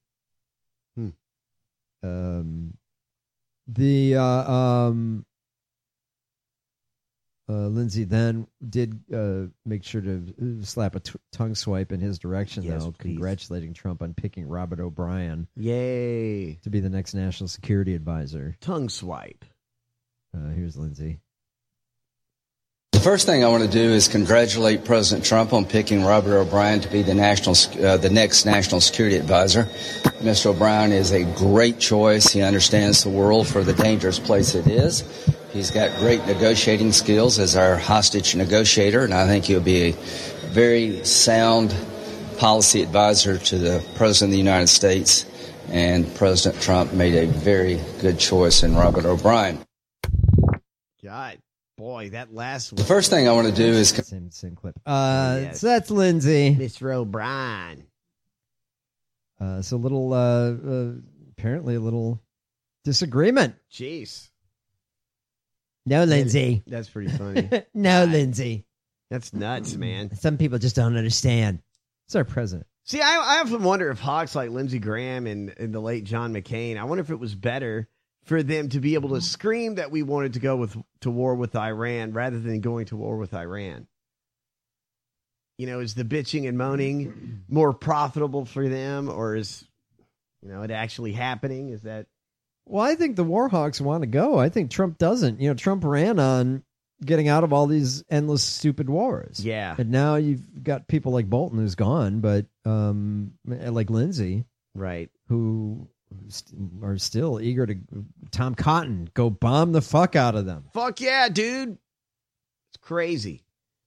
Lindsay then did make sure to slap a tongue swipe in his direction, Yes, though, please. congratulating Trump on picking Robert O'Brien. Yay. To be the next national security advisor. Tongue swipe. Here's Lindsay. The first thing I want to do is congratulate President Trump on picking Robert O'Brien to be the next national security advisor. Mr. O'Brien is a great choice. He understands the world for the dangerous place it is. He's got great negotiating skills as our hostage negotiator, and I think he'll be a very sound policy advisor to the President of the United States. And President Trump made a very good choice in Robert O'Brien. God, boy, that last one. The first thing I want to do is... Same clip. So that's Lindsay. Mr. O'Brien. So a little, apparently a little disagreement. Jeez. No, Lindsay. That's pretty funny. No, Lindsay. That's nuts, man. Some people just don't understand. It's our president. See, I often wonder if hawks like Lindsey Graham and the late John McCain, I wonder if it was better for them to be able to scream that we wanted to go to war with Iran rather than going to war with Iran. You know, is the bitching and moaning more profitable for them, or is, it actually happening? Is that... Well, I think the Warhawks want to go. I think Trump doesn't. Trump ran on getting out of all these endless stupid wars. Yeah. And now you've got people like Bolton who's gone, but like Lindsay. Right. Who are still eager to... Tom Cotton, go bomb the fuck out of them. Fuck yeah, dude. It's crazy.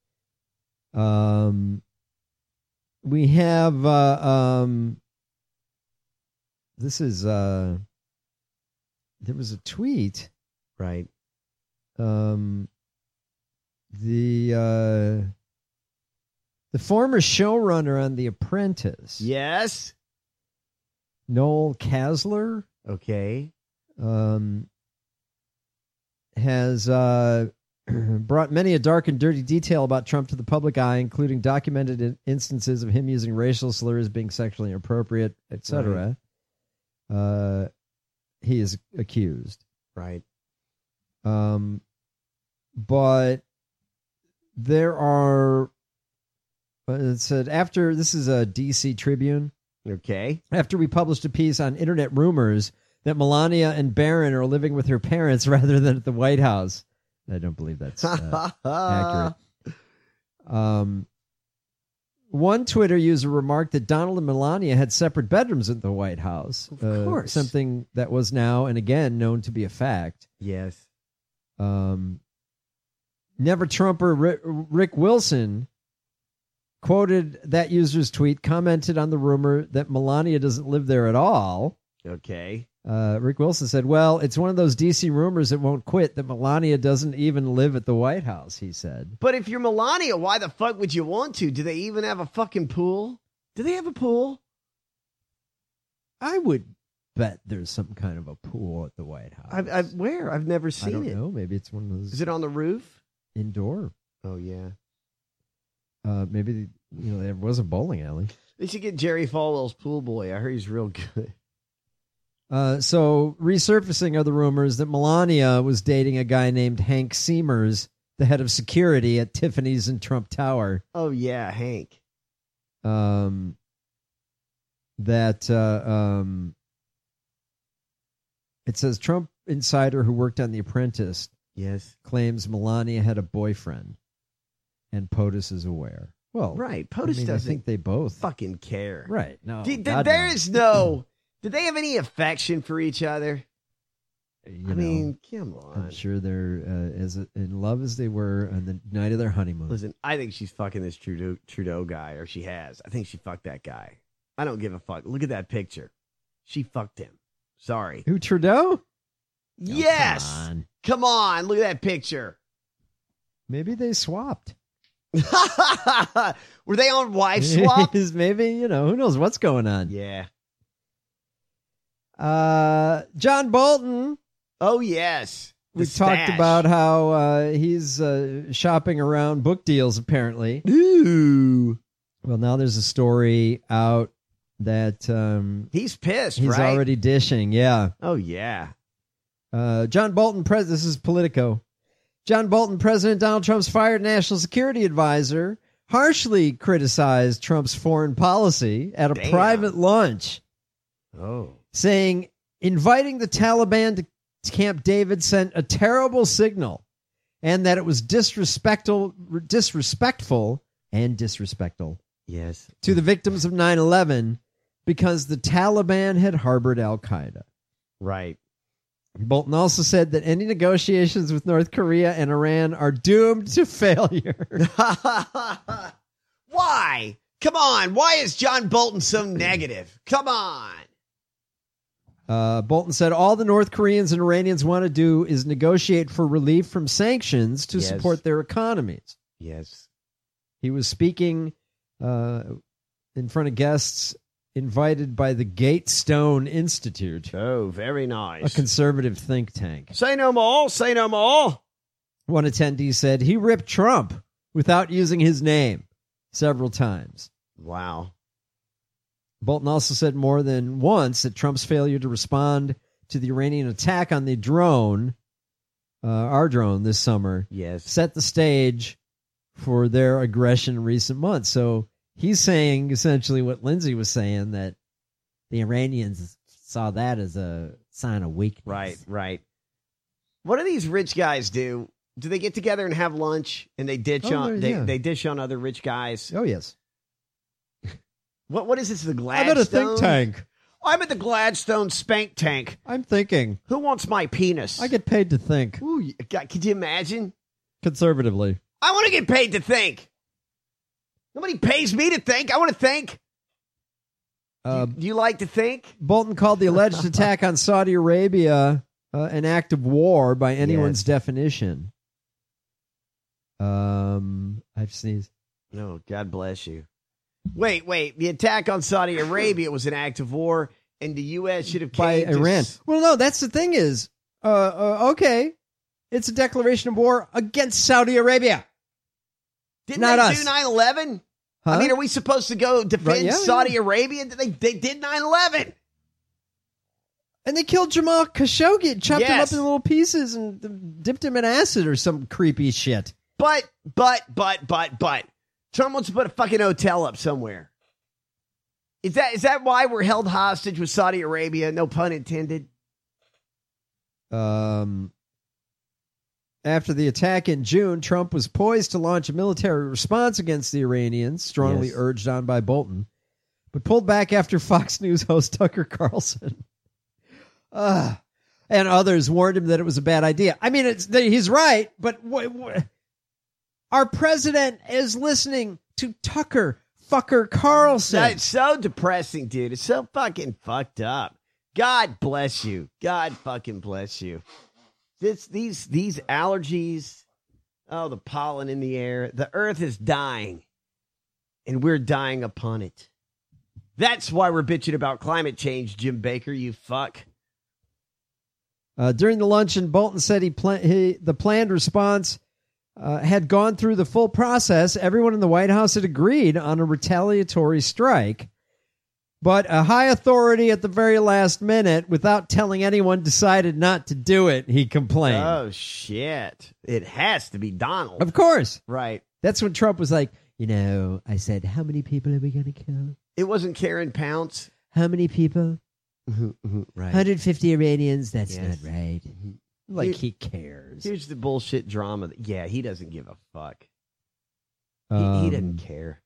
We have... this is... There was a tweet. Right. The former showrunner on The Apprentice. Yes. Noel Kasler. Okay. Has brought many a dark and dirty detail about Trump to the public eye, including documented instances of him using racial slurs, being sexually inappropriate, etc. Right. He is accused. Right. But there are, it said after, this is a DC Tribune. Okay. After we published a piece on internet rumors that Melania and Barron are living with her parents rather than at the White House. I don't believe that's accurate. One Twitter user remarked that Donald and Melania had separate bedrooms at the White House. Of course. Something that was now and again known to be a fact. Yes. Never Trumper Rick Wilson quoted that user's tweet, commented on the rumor that Melania doesn't live there at all. Okay. Rick Wilson said, well, it's one of those DC rumors that won't quit that Melania doesn't even live at the White House, he said. But if you're Melania, why the fuck would you want to? Do they even have a fucking pool? Do they have a pool? I would bet there's some kind of a pool at the White House. Where? I've never seen it. I don't know. Maybe it's one of those. Is it on the roof? Indoor. Oh, yeah. Maybe, there was a bowling alley. They should get Jerry Falwell's pool boy. I heard he's real good. So resurfacing are the rumors that Melania was dating a guy named Hank Seamers, the head of security at Tiffany's in Trump Tower. Oh, yeah, Hank. It says Trump insider who worked on The Apprentice claims Melania had a boyfriend, and POTUS is aware. Well, right. POTUS doesn't. I think they both fucking care. Right. No. There is no. Did they have any affection for each other? I mean, come on. I'm sure they're as in love as they were on the night of their honeymoon. Listen, I think she's fucking this Trudeau guy, or she has. I think she fucked that guy. I don't give a fuck. Look at that picture. She fucked him. Sorry. Who, Trudeau? Yes. Come on. Look at that picture. Maybe they swapped. Were they on wife swap? Maybe, who knows what's going on. Yeah. John Bolton. Oh, yes. We talked about how he's shopping around book deals, apparently. Ooh. Well, now there's a story out that he's pissed, he's right? already dishing, yeah. Oh, yeah. John Bolton, this is Politico. John Bolton, President Donald Trump's fired national security advisor, harshly criticized Trump's foreign policy at a private lunch. Oh. Saying inviting the Taliban to Camp David sent a terrible signal and that it was disrespectful yes, to the victims of 9/11 because the Taliban had harbored Al-Qaeda. Right. Bolton also said that any negotiations with North Korea and Iran are doomed to failure. Why? Come on. Why is John Bolton so negative? Come on. Bolton said all the North Koreans and Iranians want to do is negotiate for relief from sanctions to support their economies. Yes. He was speaking in front of guests invited by the Gatestone Institute. Oh, very nice. A conservative think tank. Say no more. Say no more. One attendee said he ripped Trump without using his name several times. Wow. Bolton also said more than once that Trump's failure to respond to the Iranian attack on the drone, our drone this summer, set the stage for their aggression in recent months. So he's saying essentially what Lindsay was saying, that the Iranians saw that as a sign of weakness. Right, right. What do these rich guys do? Do they get together and have lunch and they ditch they dish on other rich guys? Oh, yes. What is this, the Gladstone? I'm at a think tank. I'm at the Gladstone spank tank. I'm thinking. Who wants my penis? I get paid to think. Ooh, could you imagine? Conservatively. I want to get paid to think. Nobody pays me to think. I want to think. Do you like to think? Bolton called the alleged attack on Saudi Arabia an act of war by anyone's definition. I've sneezed. No, God bless you. Wait. The attack on Saudi Arabia was an act of war, and the U.S. should have by came to Iran. Well, no, that's the thing is, okay, it's a declaration of war against Saudi Arabia. Didn't Not they us. do 9/11? Huh? I mean, are we supposed to go defend Saudi Arabia? They did 9/11. And they killed Jamal Khashoggi, chopped him up in little pieces and dipped him in acid or some creepy shit. But, Trump wants to put a fucking hotel up somewhere. Is that why we're held hostage with Saudi Arabia? No pun intended. After the attack in June, Trump was poised to launch a military response against the Iranians, strongly urged on by Bolton, but pulled back after Fox News host Tucker Carlson and others warned him that it was a bad idea. I mean, he's right, but our president is listening to Tucker fucker Carlson. That's so depressing, dude. It's so fucking fucked up. God bless you. God fucking bless you. These allergies, the pollen in the air, the earth is dying, and we're dying upon it. That's why we're bitching about climate change, Jim Baker, you fuck. During the luncheon, Bolton said the planned response had gone through the full process. Everyone in the White House had agreed on a retaliatory strike. But a high authority at the very last minute, without telling anyone, decided not to do it, he complained. Oh, shit. It has to be Donald. Of course. Right. That's when Trump was like, I said, how many people are we going to kill? It wasn't Karen Pounce. How many people? Right. 150 Iranians? That's not right. Like, he cares. Here's the bullshit drama. Yeah, he doesn't give a fuck. He doesn't care.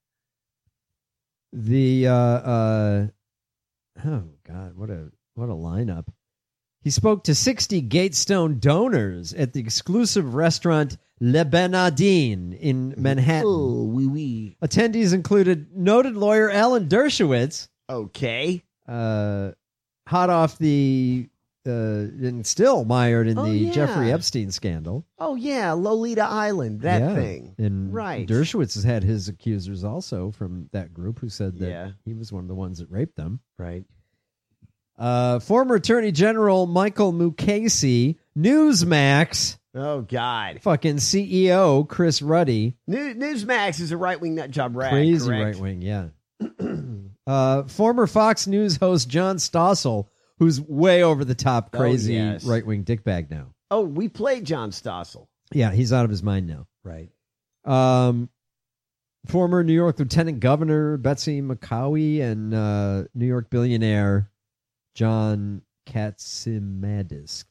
Oh God, what a lineup. He spoke to 60 Gatestone donors at the exclusive restaurant Le Benadine in Manhattan. Oh, oui. Attendees included noted lawyer Alan Dershowitz. Okay. Hot off the and still mired in the Jeffrey Epstein scandal. Oh, yeah, Lolita Island, that thing. And right. Dershowitz has had his accusers also from that group who said that he was one of the ones that raped them. Right. Former Attorney General Michael Mukasey, Newsmax. Oh, God. Fucking CEO Chris Ruddy. Newsmax is a right-wing nutjob rag. Crazy correct? right-wing, yeah. Former Fox News host John Stossel, who's way over the top crazy right-wing dickbag now. Oh, we played John Stossel. Yeah, he's out of his mind now. Right. Former New York Lieutenant Governor Betsy McCauley and New York billionaire John Katzimadis.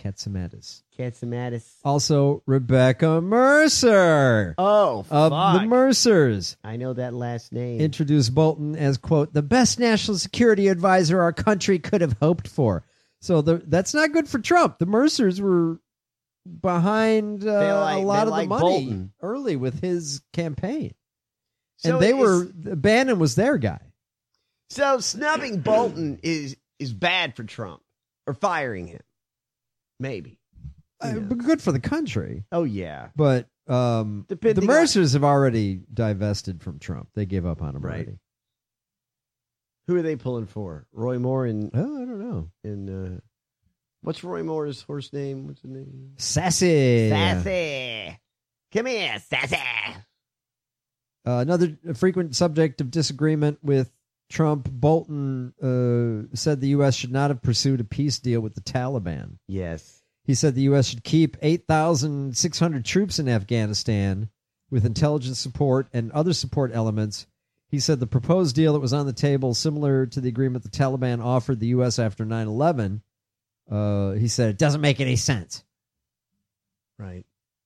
Also, Rebecca Mercer. Oh, of fuck. the Mercers. I know that last name. Introduced Bolton as, quote, the best national security advisor our country could have hoped for. So that's not good for Trump. The Mercers were behind a lot of the money Bolton early with his campaign. So And Bannon was their guy. So snubbing Bolton is bad for Trump, or firing him. Maybe. But good for the country. Oh, yeah. But the Mercers have already divested from Trump. They gave up on him already. Who are they pulling for? Roy Moore and... Oh, I don't know. And what's Roy Moore's horse name? What's his name? Sassy. Come here, Sassy. Another frequent subject of disagreement with Trump, Bolton said the U.S. should not have pursued a peace deal with the Taliban. Yes. He said the U.S. should keep 8,600 troops in Afghanistan with intelligence support and other support elements. He said the proposed deal that was on the table, similar to the agreement the Taliban offered the U.S. after 9/11, he said it doesn't make any sense. Right.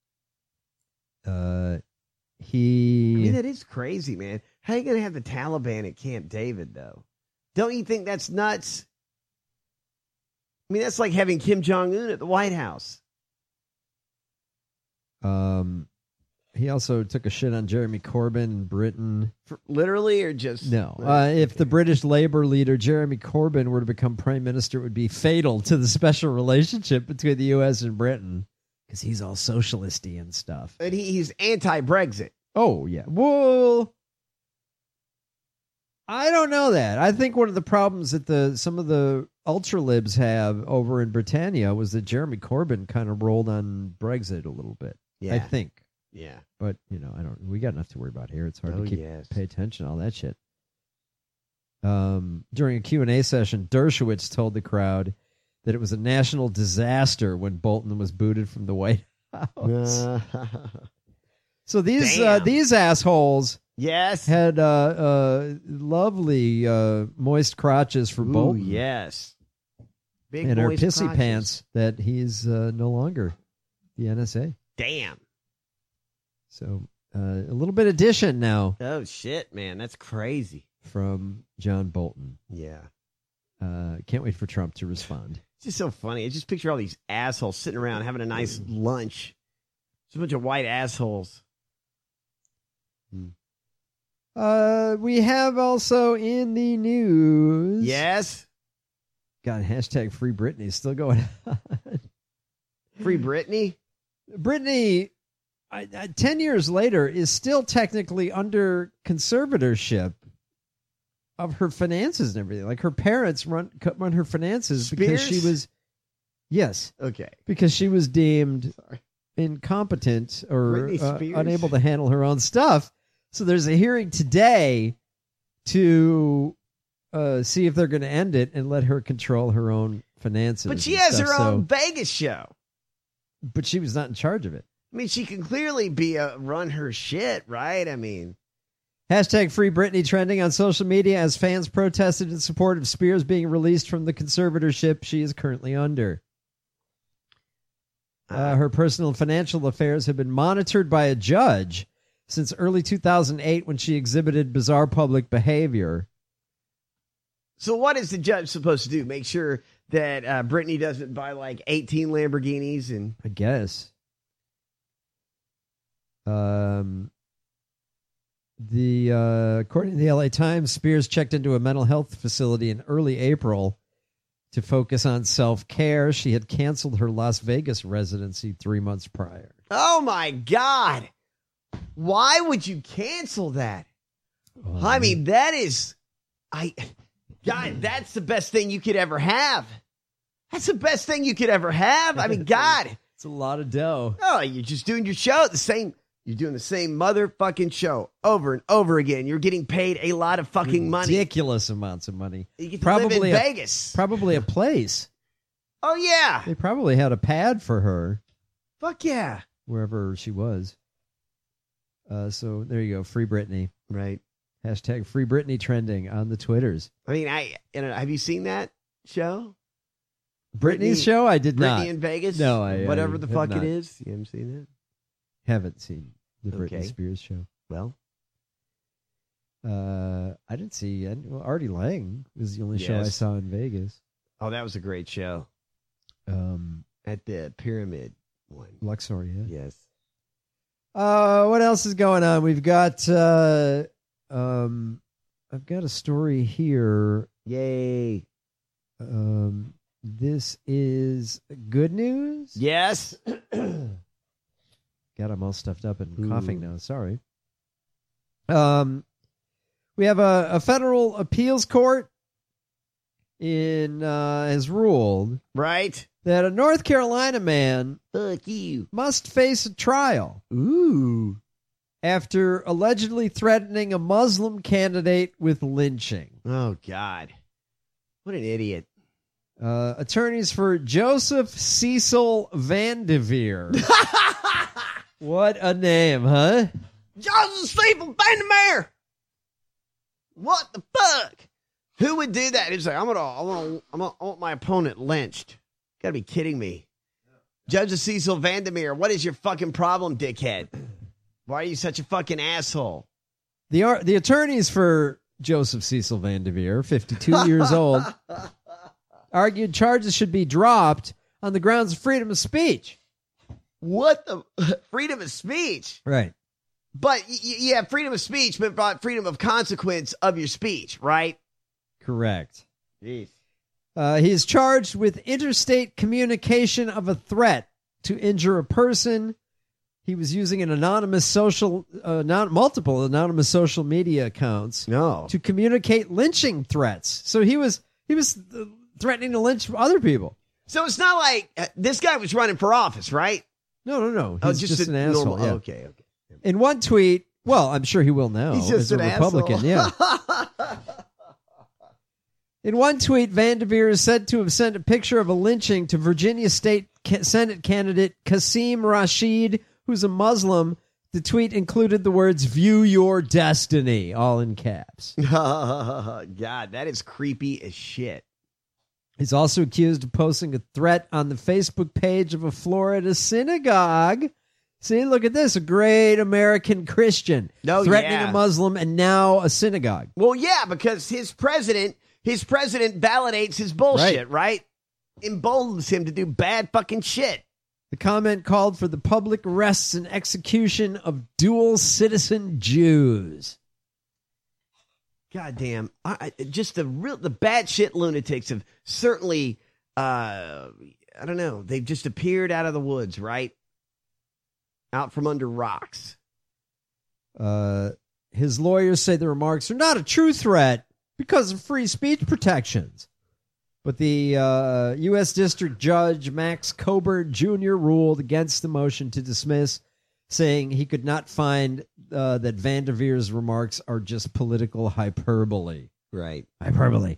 I mean, that is crazy, man. How are you going to have the Taliban at Camp David, though? Don't you think that's nuts? I mean, that's like having Kim Jong-un at the White House. He also took a shit on Jeremy Corbyn in Britain. Literally, or just... No. If the British Labour leader, Jeremy Corbyn, were to become prime minister, it would be fatal to the special relationship between the U.S. and Britain. Because he's all socialisty and stuff. And he's anti-Brexit. Oh, yeah. Well, I don't know that. I think one of the problems that some of the ultra-libs have over in Britannia was that Jeremy Corbyn kind of rolled on Brexit a little bit. Yeah. I think. Yeah. But, we got enough to worry about here. It's hard to pay attention to all that shit. During a Q&A session, Dershowitz told the crowd that it was a national disaster when Bolton was booted from the White House. So these assholes had lovely moist crotches for Bolton. Yes. Big and our moist pissy crotches. pants that he's no longer the NSA. Damn. So a little bit of addition now. Oh, shit, man. That's crazy. From John Bolton. Yeah. Can't wait for Trump to respond. It's just so funny. I just picture all these assholes sitting around having a nice lunch. It's a bunch of white assholes. We have also in the news. Yes. God, hashtag Free Britney is still going on. Free Britney? Britney, 10 years later, is still technically under conservatorship of her finances and everything. Like her parents run her finances because she was, because she was deemed incompetent or unable to handle her own stuff. So there's a hearing today to see if they're going to end it and let her control her own finances. But she has her own Vegas show. But she was not in charge of it. I mean, she can clearly run her shit, right? I mean... Hashtag Free Britney trending on social media as fans protested in support of Spears being released from the conservatorship she is currently under. Her personal and financial affairs have been monitored by a judge since early 2008 when she exhibited bizarre public behavior. So what is the judge supposed to do? Make sure that Britney doesn't buy like 18 Lamborghinis? And I guess. According to the LA Times, Spears checked into a mental health facility in early April to focus on self-care. She had canceled her Las Vegas residency 3 months prior. Oh my God. Why would you cancel that? I mean, that is, God, that's the best thing you could ever have. That's the best thing you could ever have. I mean, God. It's a lot of dough. Oh, you're just doing your show you're doing the same motherfucking show over and over again. You're getting paid a lot of fucking money. Ridiculous amounts of money. You get to live in Vegas. Probably a place. Oh, yeah. They probably had a pad for her. Fuck yeah. Wherever she was. So there you go. Free Britney. Right. Hashtag Free Britney trending on the Twitters. I mean, have you seen that show? Britney's show? I did not. Britney in Vegas? No, whatever the fuck not. it is. You haven't seen it? Haven't seen the Okay. Britney Spears show. Well, I didn't see. Artie Lang was the only show I Yes. saw in Vegas. oh, that was a great show. At the Pyramid one. Luxor, yeah. Yes. What else is going on? We've got. I've got a story here. Yay. This is good news. Yes. God, I'm all stuffed up and coughing now. Sorry. We have a federal appeals court has ruled right that a North Carolina man must face a trial. Ooh. After allegedly threatening a Muslim candidate with lynching. Oh, God. What an idiot. Attorneys for Joseph Cecil Vanderveer. What a name, huh? Joseph Cecil Vandermeer. What the fuck? Who would do that? He's like, I want my opponent lynched. Gotta be kidding me. Joseph Cecil Vandermeer, what is your fucking problem, dickhead? Why are you such a fucking asshole? The attorneys for Joseph Cecil Vanderveer, 52 years old, argued charges should be dropped on the grounds of freedom of speech. What the freedom of speech? Right. But you have freedom of speech, but freedom of consequence of your speech, right? Correct. Jeez. He is charged with interstate communication of a threat to injure a person. He was using an anonymous multiple anonymous social media accounts to communicate lynching threats. So he was threatening to lynch other people. So it's not like this guy was running for office, right? No. He's just an asshole. Normal. Yeah. Okay. In one tweet, well, I'm sure he will now. He's just as a an Republican. asshole. Yeah. In one tweet, Vanderveer is said to have sent a picture of a lynching to Virginia State Senate candidate Qasim Rashid, who's a Muslim. The tweet included the words, "View your destiny," all in caps. God, that is creepy as shit. He's also accused of posting a threat on the Facebook page of a Florida synagogue. See, look at this. A great American Christian threatening a Muslim and now a synagogue. Well, yeah, because his president validates his bullshit, right? Emboldens him to do bad fucking shit. The comment called for the public arrests and execution of dual citizen Jews. Goddamn. Just the batshit lunatics have certainly, I don't know, they've just appeared out of the woods, right? Out from under rocks. His lawyers say the remarks are not a true threat because of free speech protections. But the U.S. District Judge Max Coburn Jr. ruled against the motion to dismiss, saying he could not find that Vanderveer's remarks are just political hyperbole. Right. Hyperbole.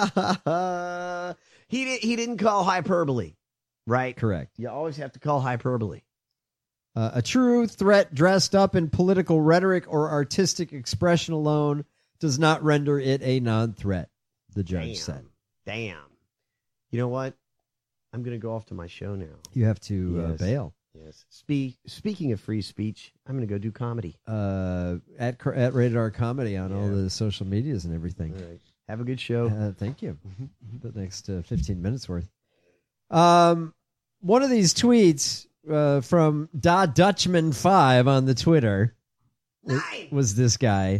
He didn't call hyperbole, right? Correct. You always have to call hyperbole. A true threat dressed up in political rhetoric or artistic expression alone does not render it a non-threat, the judge said. Damn. You know what? I'm going to go off to my show now. You have to bail. Yes. Speaking of free speech, I'm going to go do comedy. At Rated R Comedy on all the social medias and everything. All right. Have a good show. Thank you. The next 15 minutes worth. One of these tweets from Dutchman5 on the Twitter was this guy.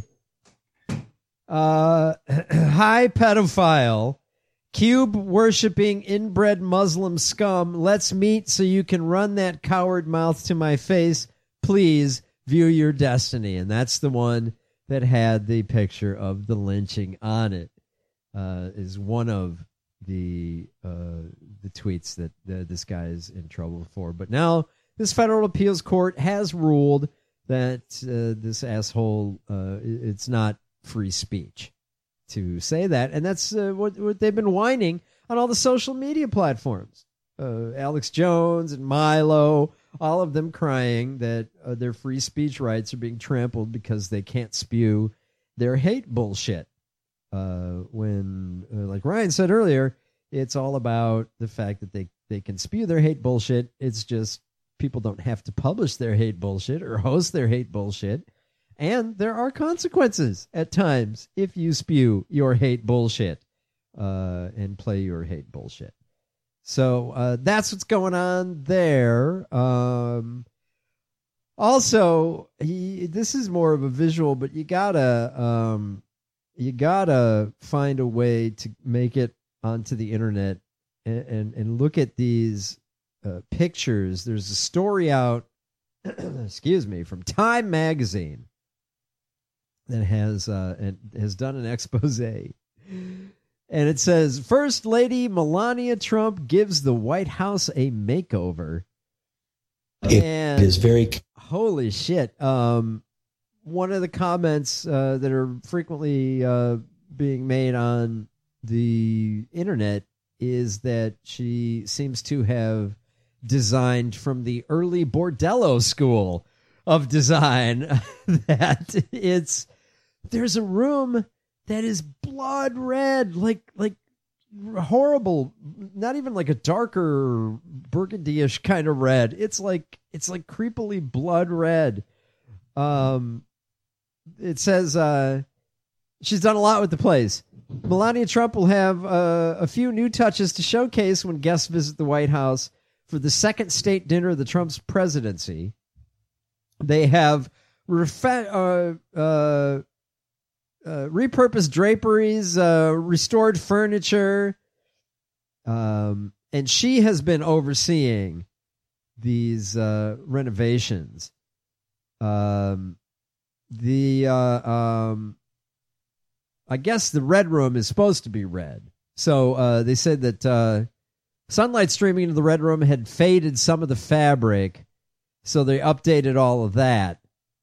Hi, pedophile. Cube worshipping inbred Muslim scum. Let's meet so you can run that coward mouth to my face. Please view your destiny. And that's the one that had the picture of the lynching on it. is one of the tweets that this guy is in trouble for. But now this federal appeals court has ruled that this asshole, it's not free speech to say that. And that's what they've been whining on all the social media platforms. Alex Jones and Milo, all of them crying that their free speech rights are being trampled because they can't spew their hate bullshit. When, like Ryan said earlier, it's all about the fact that they can spew their hate bullshit. It's just people don't have to publish their hate bullshit or host their hate bullshit. And there are consequences at times if you spew your hate bullshit and play your hate bullshit. So that's what's going on there. Also, this is more of a visual, but you gotta find a way to make it onto the internet and look at these pictures. There's a story out, excuse me, from Time Magazine that has done an expose. And it says, First Lady Melania Trump gives the White House a makeover. It is very... Holy shit. One of the comments that are frequently being made on the internet is that she seems to have designed from the early Bordello school of design. That there's a room that is blood red, like horrible, not even like a darker burgundy-ish kind of red. It's like creepily blood red. It says she's done a lot with the place. Melania Trump will have a few new touches to showcase when guests visit the White House for the second state dinner of the Trump's presidency. They have repurposed draperies, restored furniture, and she has been overseeing these renovations. I guess the red room is supposed to be red. So they said that sunlight streaming into the red room had faded some of the fabric, so they updated all of that.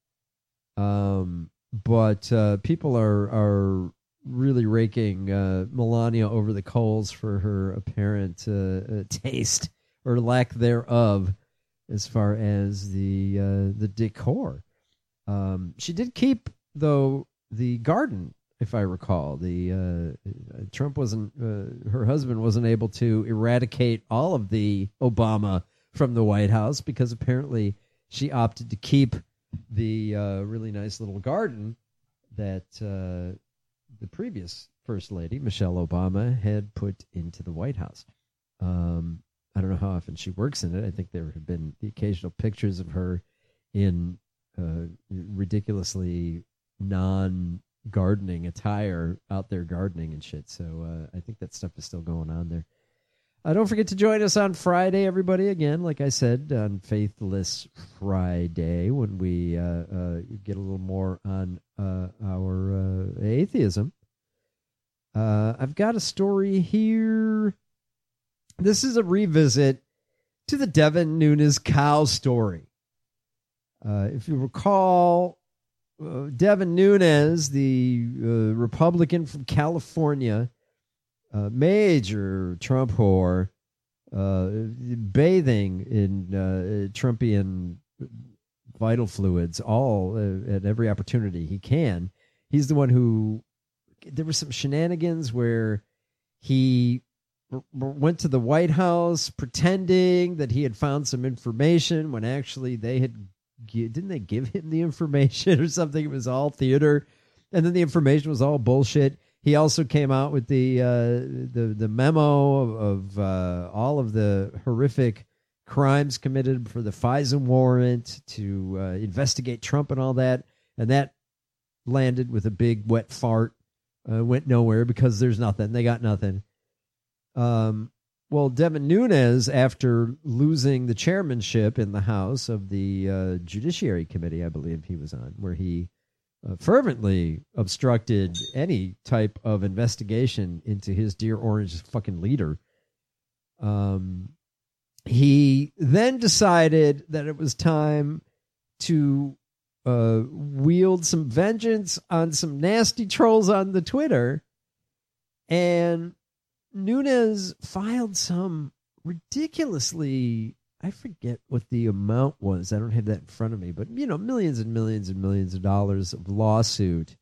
But people are really raking Melania over the coals for her apparent taste or lack thereof as far as the decor. She did keep, though, the garden, if I recall. The Trump wasn't, her husband wasn't able to eradicate all of the Obama from the White House because apparently she opted to keep the really nice little garden that the previous First Lady, Michelle Obama, had put into the White House. I don't know how often she works in it. I think there have been the occasional pictures of her in ridiculously non-gardening attire out there gardening and shit. So I think that stuff is still going on there. Don't forget to join us on Friday, everybody. Again, like I said, on Faithless Friday, when we get a little more on our atheism. I've got a story here. This is a revisit to the Devin Nunes cow story. If you recall, Devin Nunes, the Republican from California, major Trump whore, bathing in Trumpian vital fluids all at every opportunity he can. He's the one who, there were some shenanigans where he went to the White House pretending that he had found some information when actually they had, didn't they give him the information or something? It was all theater, and then the information was all bullshit. He also came out with the memo of all of the horrific crimes committed for the FISA warrant to investigate Trump and all that, and that landed with a big wet fart. Went nowhere because there's nothing. They got nothing. Well, Devin Nunes, after losing the chairmanship in the House of the Judiciary Committee, I believe he was on, where he fervently obstructed any type of investigation into his dear orange fucking leader. He then decided that it was time to wield some vengeance on some nasty trolls on the Twitter, and Nunes filed some ridiculously, I forget what the amount was, I don't have that in front of me, but millions and millions and millions of dollars of lawsuit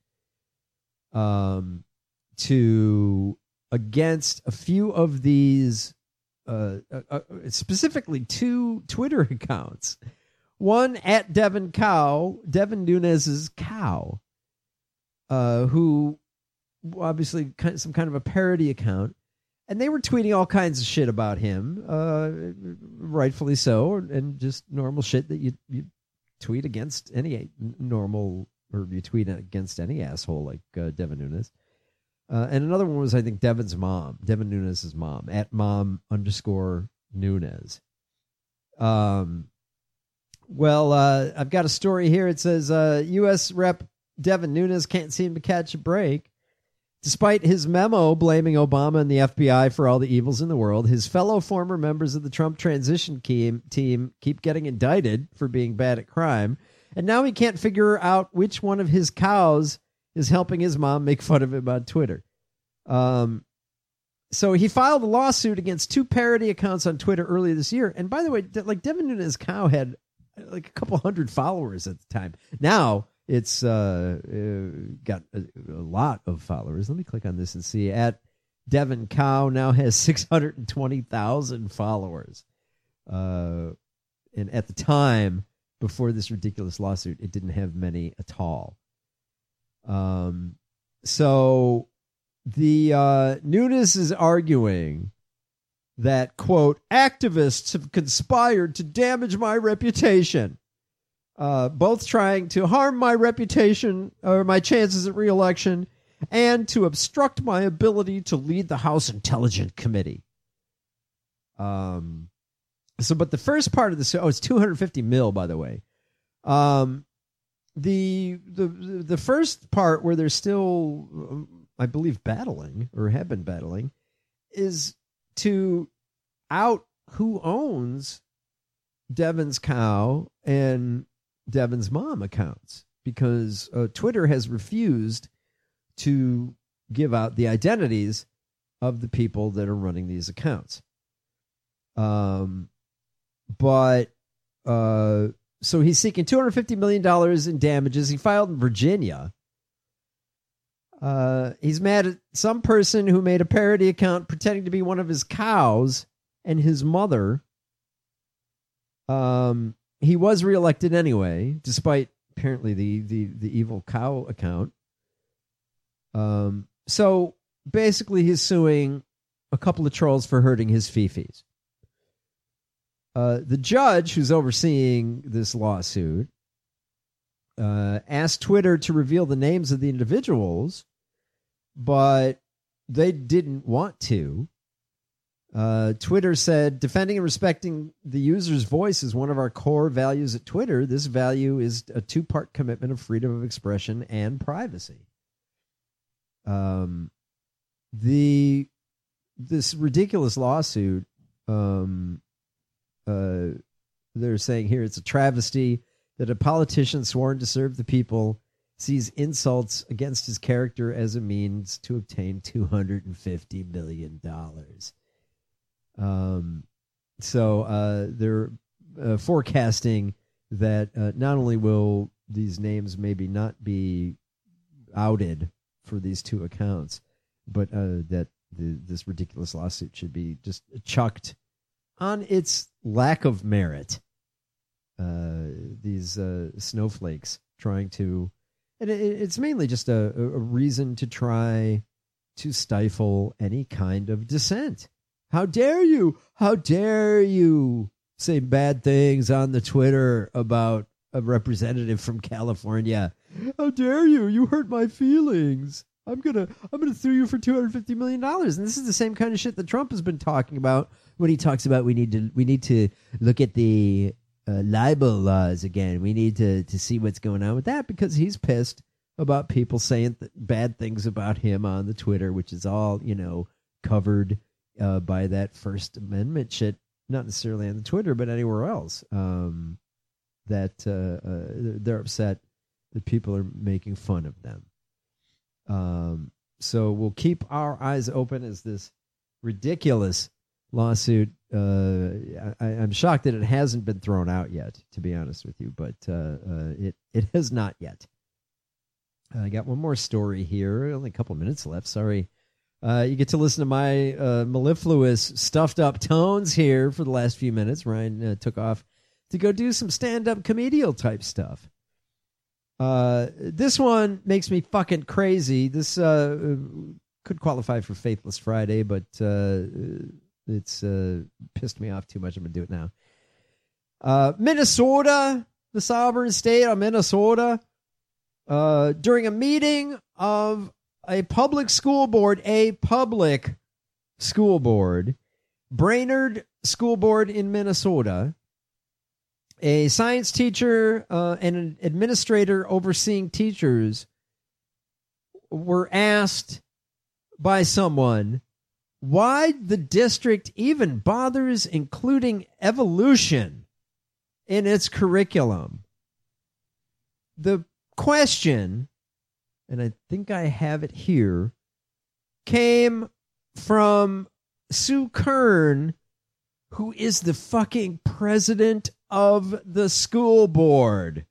against a few of these specifically 2 Twitter accounts. One at Devin Nunes' cow, who obviously some kind of a parody account, and they were tweeting all kinds of shit about him, rightfully so, and just normal shit that you tweet against any normal, or you tweet against any asshole like Devin Nunes. And another one was, I think, Devin Nunes' mom, at mom_Nunes. Well, I've got a story here. It says U.S. Rep. Devin Nunes can't seem to catch a break. Despite his memo blaming Obama and the FBI for all the evils in the world, his fellow former members of the Trump transition team keep getting indicted for being bad at crime. And now he can't figure out which one of his cows is helping his mom make fun of him on Twitter. So he filed a lawsuit against 2 parody accounts on Twitter earlier this year. And by the way, like Devin Nunes' cow had like a couple hundred followers at the time. Now it's got a lot of followers. Let me click on this and see. At Devin Cow now has 620,000 followers. And at the time, before this ridiculous lawsuit, it didn't have many at all. So the Nunes is arguing that, quote, activists have conspired to damage my reputation, both trying to harm my reputation or my chances at re-election and to obstruct my ability to lead the House Intelligence Committee. But the first part of this, it's 250 mil, by the way. The first part where they're still, I believe, battling or have been battling is to out who owns Devin's cow and Devin's mom accounts, because Twitter has refused to give out the identities of the people that are running these accounts. So he's seeking $250 million in damages. He filed in Virginia. He's mad at some person who made a parody account pretending to be one of his cows and his mother. He was reelected anyway, despite apparently the evil cow account. So basically he's suing a couple of trolls for hurting his fifis. The judge who's overseeing this lawsuit asked Twitter to reveal the names of the individuals, but they didn't want to. Twitter said, defending and respecting the user's voice is one of our core values at Twitter. This value is a 2-part commitment of freedom of expression and privacy. This ridiculous lawsuit, they're saying here it's a travesty that a politician sworn to serve the people sees insults against his character as a means to obtain $250 million. So they're forecasting that not only will these names maybe not be outed for these 2 accounts, but that this ridiculous lawsuit should be just chucked on its lack of merit. These snowflakes trying to, and it's mainly just a reason to try to stifle any kind of dissent. How dare you? How dare you say bad things on the Twitter about a representative from California? How dare you? You hurt my feelings. I'm gonna sue you for $250 million. And this is the same kind of shit that Trump has been talking about when he talks about we need to look at the libel laws again. We need to see what's going on with that, because he's pissed about people saying bad things about him on the Twitter, which is all, covered by that First Amendment shit, not necessarily on the Twitter, but anywhere else, that they're upset that people are making fun of them. So we'll keep our eyes open as this ridiculous lawsuit. I'm shocked that it hasn't been thrown out yet, to be honest with you, but it has not yet. I got one more story here. Only a couple minutes left. Sorry. You get to listen to my mellifluous, stuffed up tones here for the last few minutes. Ryan took off to go do some stand-up comedial type stuff. This one makes me fucking crazy. This could qualify for Faithless Friday, but it's pissed me off too much. I'm going to do it now. Minnesota, the sovereign state of Minnesota, during a meeting of a public school board, Brainerd School Board in Minnesota, a science teacher and an administrator overseeing teachers were asked by someone why the district even bothers including evolution in its curriculum. The question, and I think I have it here, came from Sue Kern, who is the fucking president of the school board.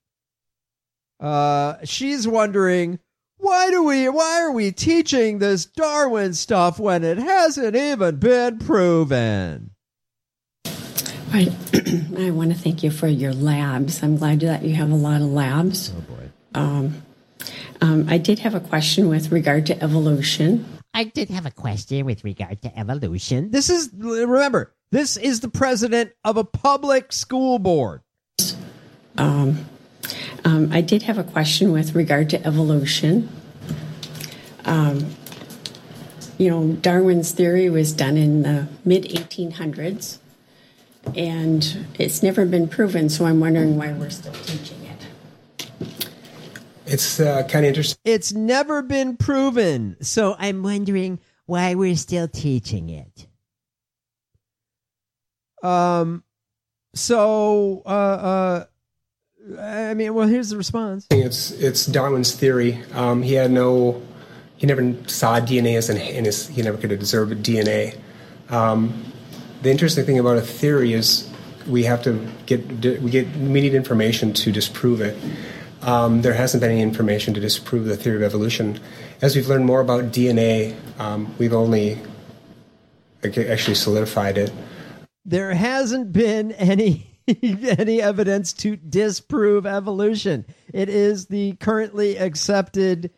She's wondering, why are we teaching this Darwin stuff when it hasn't even been proven? I want to thank you for your labs. I'm glad that you have a lot of labs. Oh boy. I did have a question with regard to evolution. This is, remember, this is the president of a public school board. I did have a question with regard to evolution. Darwin's theory was done in the mid-1800s, and it's never been proven, so I'm wondering why we're still teaching it. It's kind of interesting. It's never been proven, so I'm wondering why we're still teaching it. Here's the response. It's Darwin's theory. He never saw DNA he never could observe DNA. The interesting thing about a theory is we need information to disprove it. There hasn't been any information to disprove the theory of evolution. As we've learned more about DNA, we've only actually solidified it. There hasn't been any evidence to disprove evolution. It is the currently accepted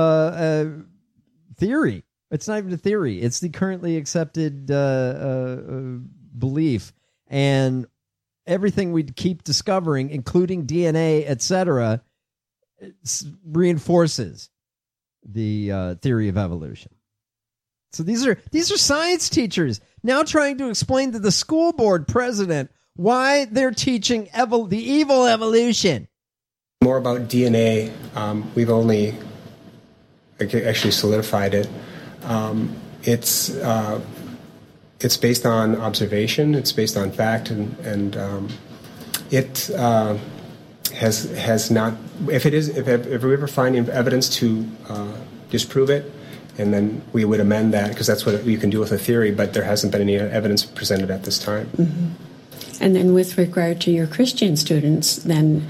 theory. It's not even a theory. It's the currently accepted belief. And everything we keep discovering, including DNA, etc., reinforces the theory of evolution. So these are science teachers now trying to explain to the school board president why they're teaching the evil evolution. More about DNA, we've only actually solidified it. It's based on observation. It's based on fact, and it has not. If we ever find evidence to disprove it, and then we would amend that, because that's what you can do with a theory. But there hasn't been any evidence presented at this time. Mm-hmm. And then, with regard to your Christian students, then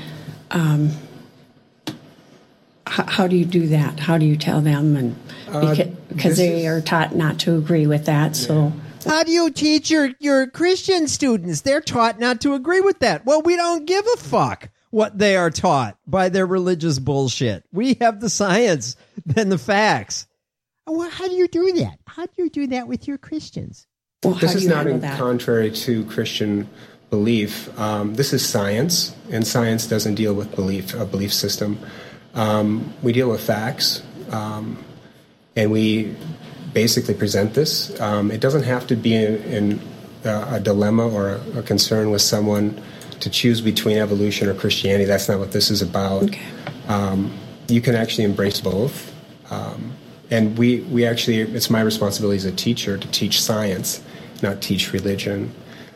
how do you do that? How do you tell them? And because they are taught not to agree with that, so. How do you teach your Christian students? They're taught not to agree with that. Well, we don't give a fuck what they are taught by their religious bullshit. We have the science and the facts. Well, how do you do that? How do you do that with your Christians? Well, this is not contrary to Christian belief. This is science, and science doesn't deal with a belief system. We deal with facts, and we basically present this. It doesn't have to be a dilemma or a concern with someone to choose between evolution or Christianity. That's not what this is about. Okay. you can actually embrace both. And we actually, it's my responsibility as a teacher to teach science, not teach religion.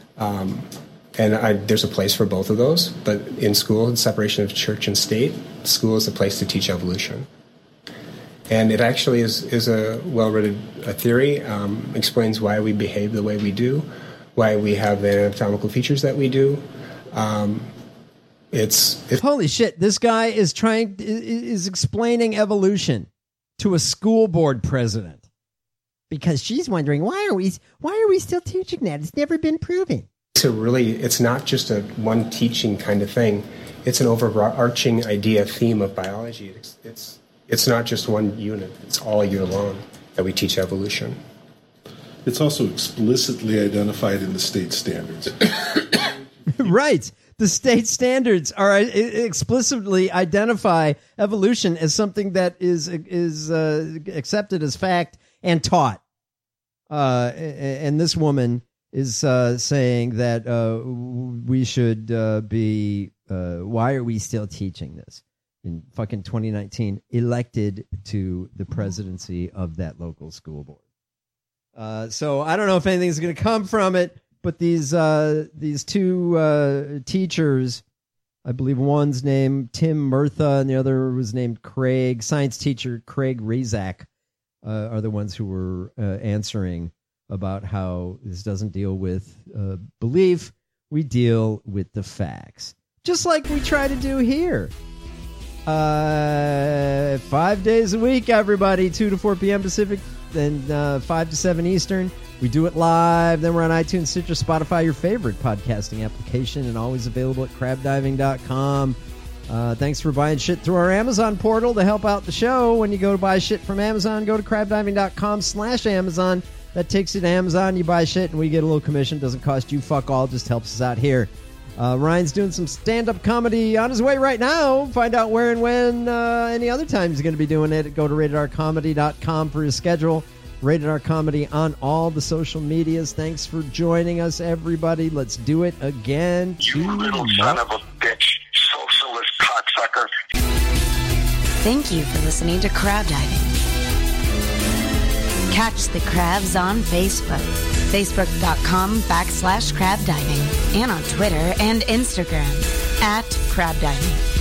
And there's a place for both of those, but in school, the separation of church and state, school is a place to teach evolution. And it actually is a well-written theory, explains why we behave the way we do, why we have the anatomical features that we do. It's holy shit, this guy is explaining evolution to a school board president because she's wondering why are we still teaching that? It's never been proven. It's not just a one teaching kind of thing. It's an overarching idea, theme of biology. It's not just one unit. It's all year long that we teach evolution. It's also explicitly identified in the state standards. Right. The state standards are explicitly identify evolution as something that is accepted as fact and taught. And this woman is saying that we should be. Why are we still teaching this? In fucking 2019, elected to the presidency of that local school board. So I don't know if anything's going to come from it, but these two teachers, I believe one's named Tim Murtha and the other was named Craig, science teacher Craig Rezak, are the ones who were answering about how this doesn't deal with belief. We deal with the facts, just like we try to do here. 5 days a week, everybody, 2 to 4 p.m. Pacific, then 5 to 7 Eastern. We do it live. Then we're on iTunes, Stitcher, Spotify, your favorite podcasting application, and always available at crabdiving.com. Thanks for buying shit through our Amazon portal to help out the show. When you go to buy shit from Amazon, go to crabdiving.com/Amazon. That takes you to Amazon. You buy shit, and we get a little commission. Doesn't cost you fuck all. Just helps us out here. Ryan's doing some stand-up comedy on his way right now. Find out where and when any other time he's going to be doing it. Go to ratedrcomedy.com for his schedule. Rated R Comedy on all the social medias. Thanks for joining us, everybody. Let's do it again. You little son of a bitch, socialist cocksucker. Thank you for listening to Crab Diving. Catch the crabs on Facebook. Facebook.com/crabdiving and on Twitter and Instagram @crabdiving.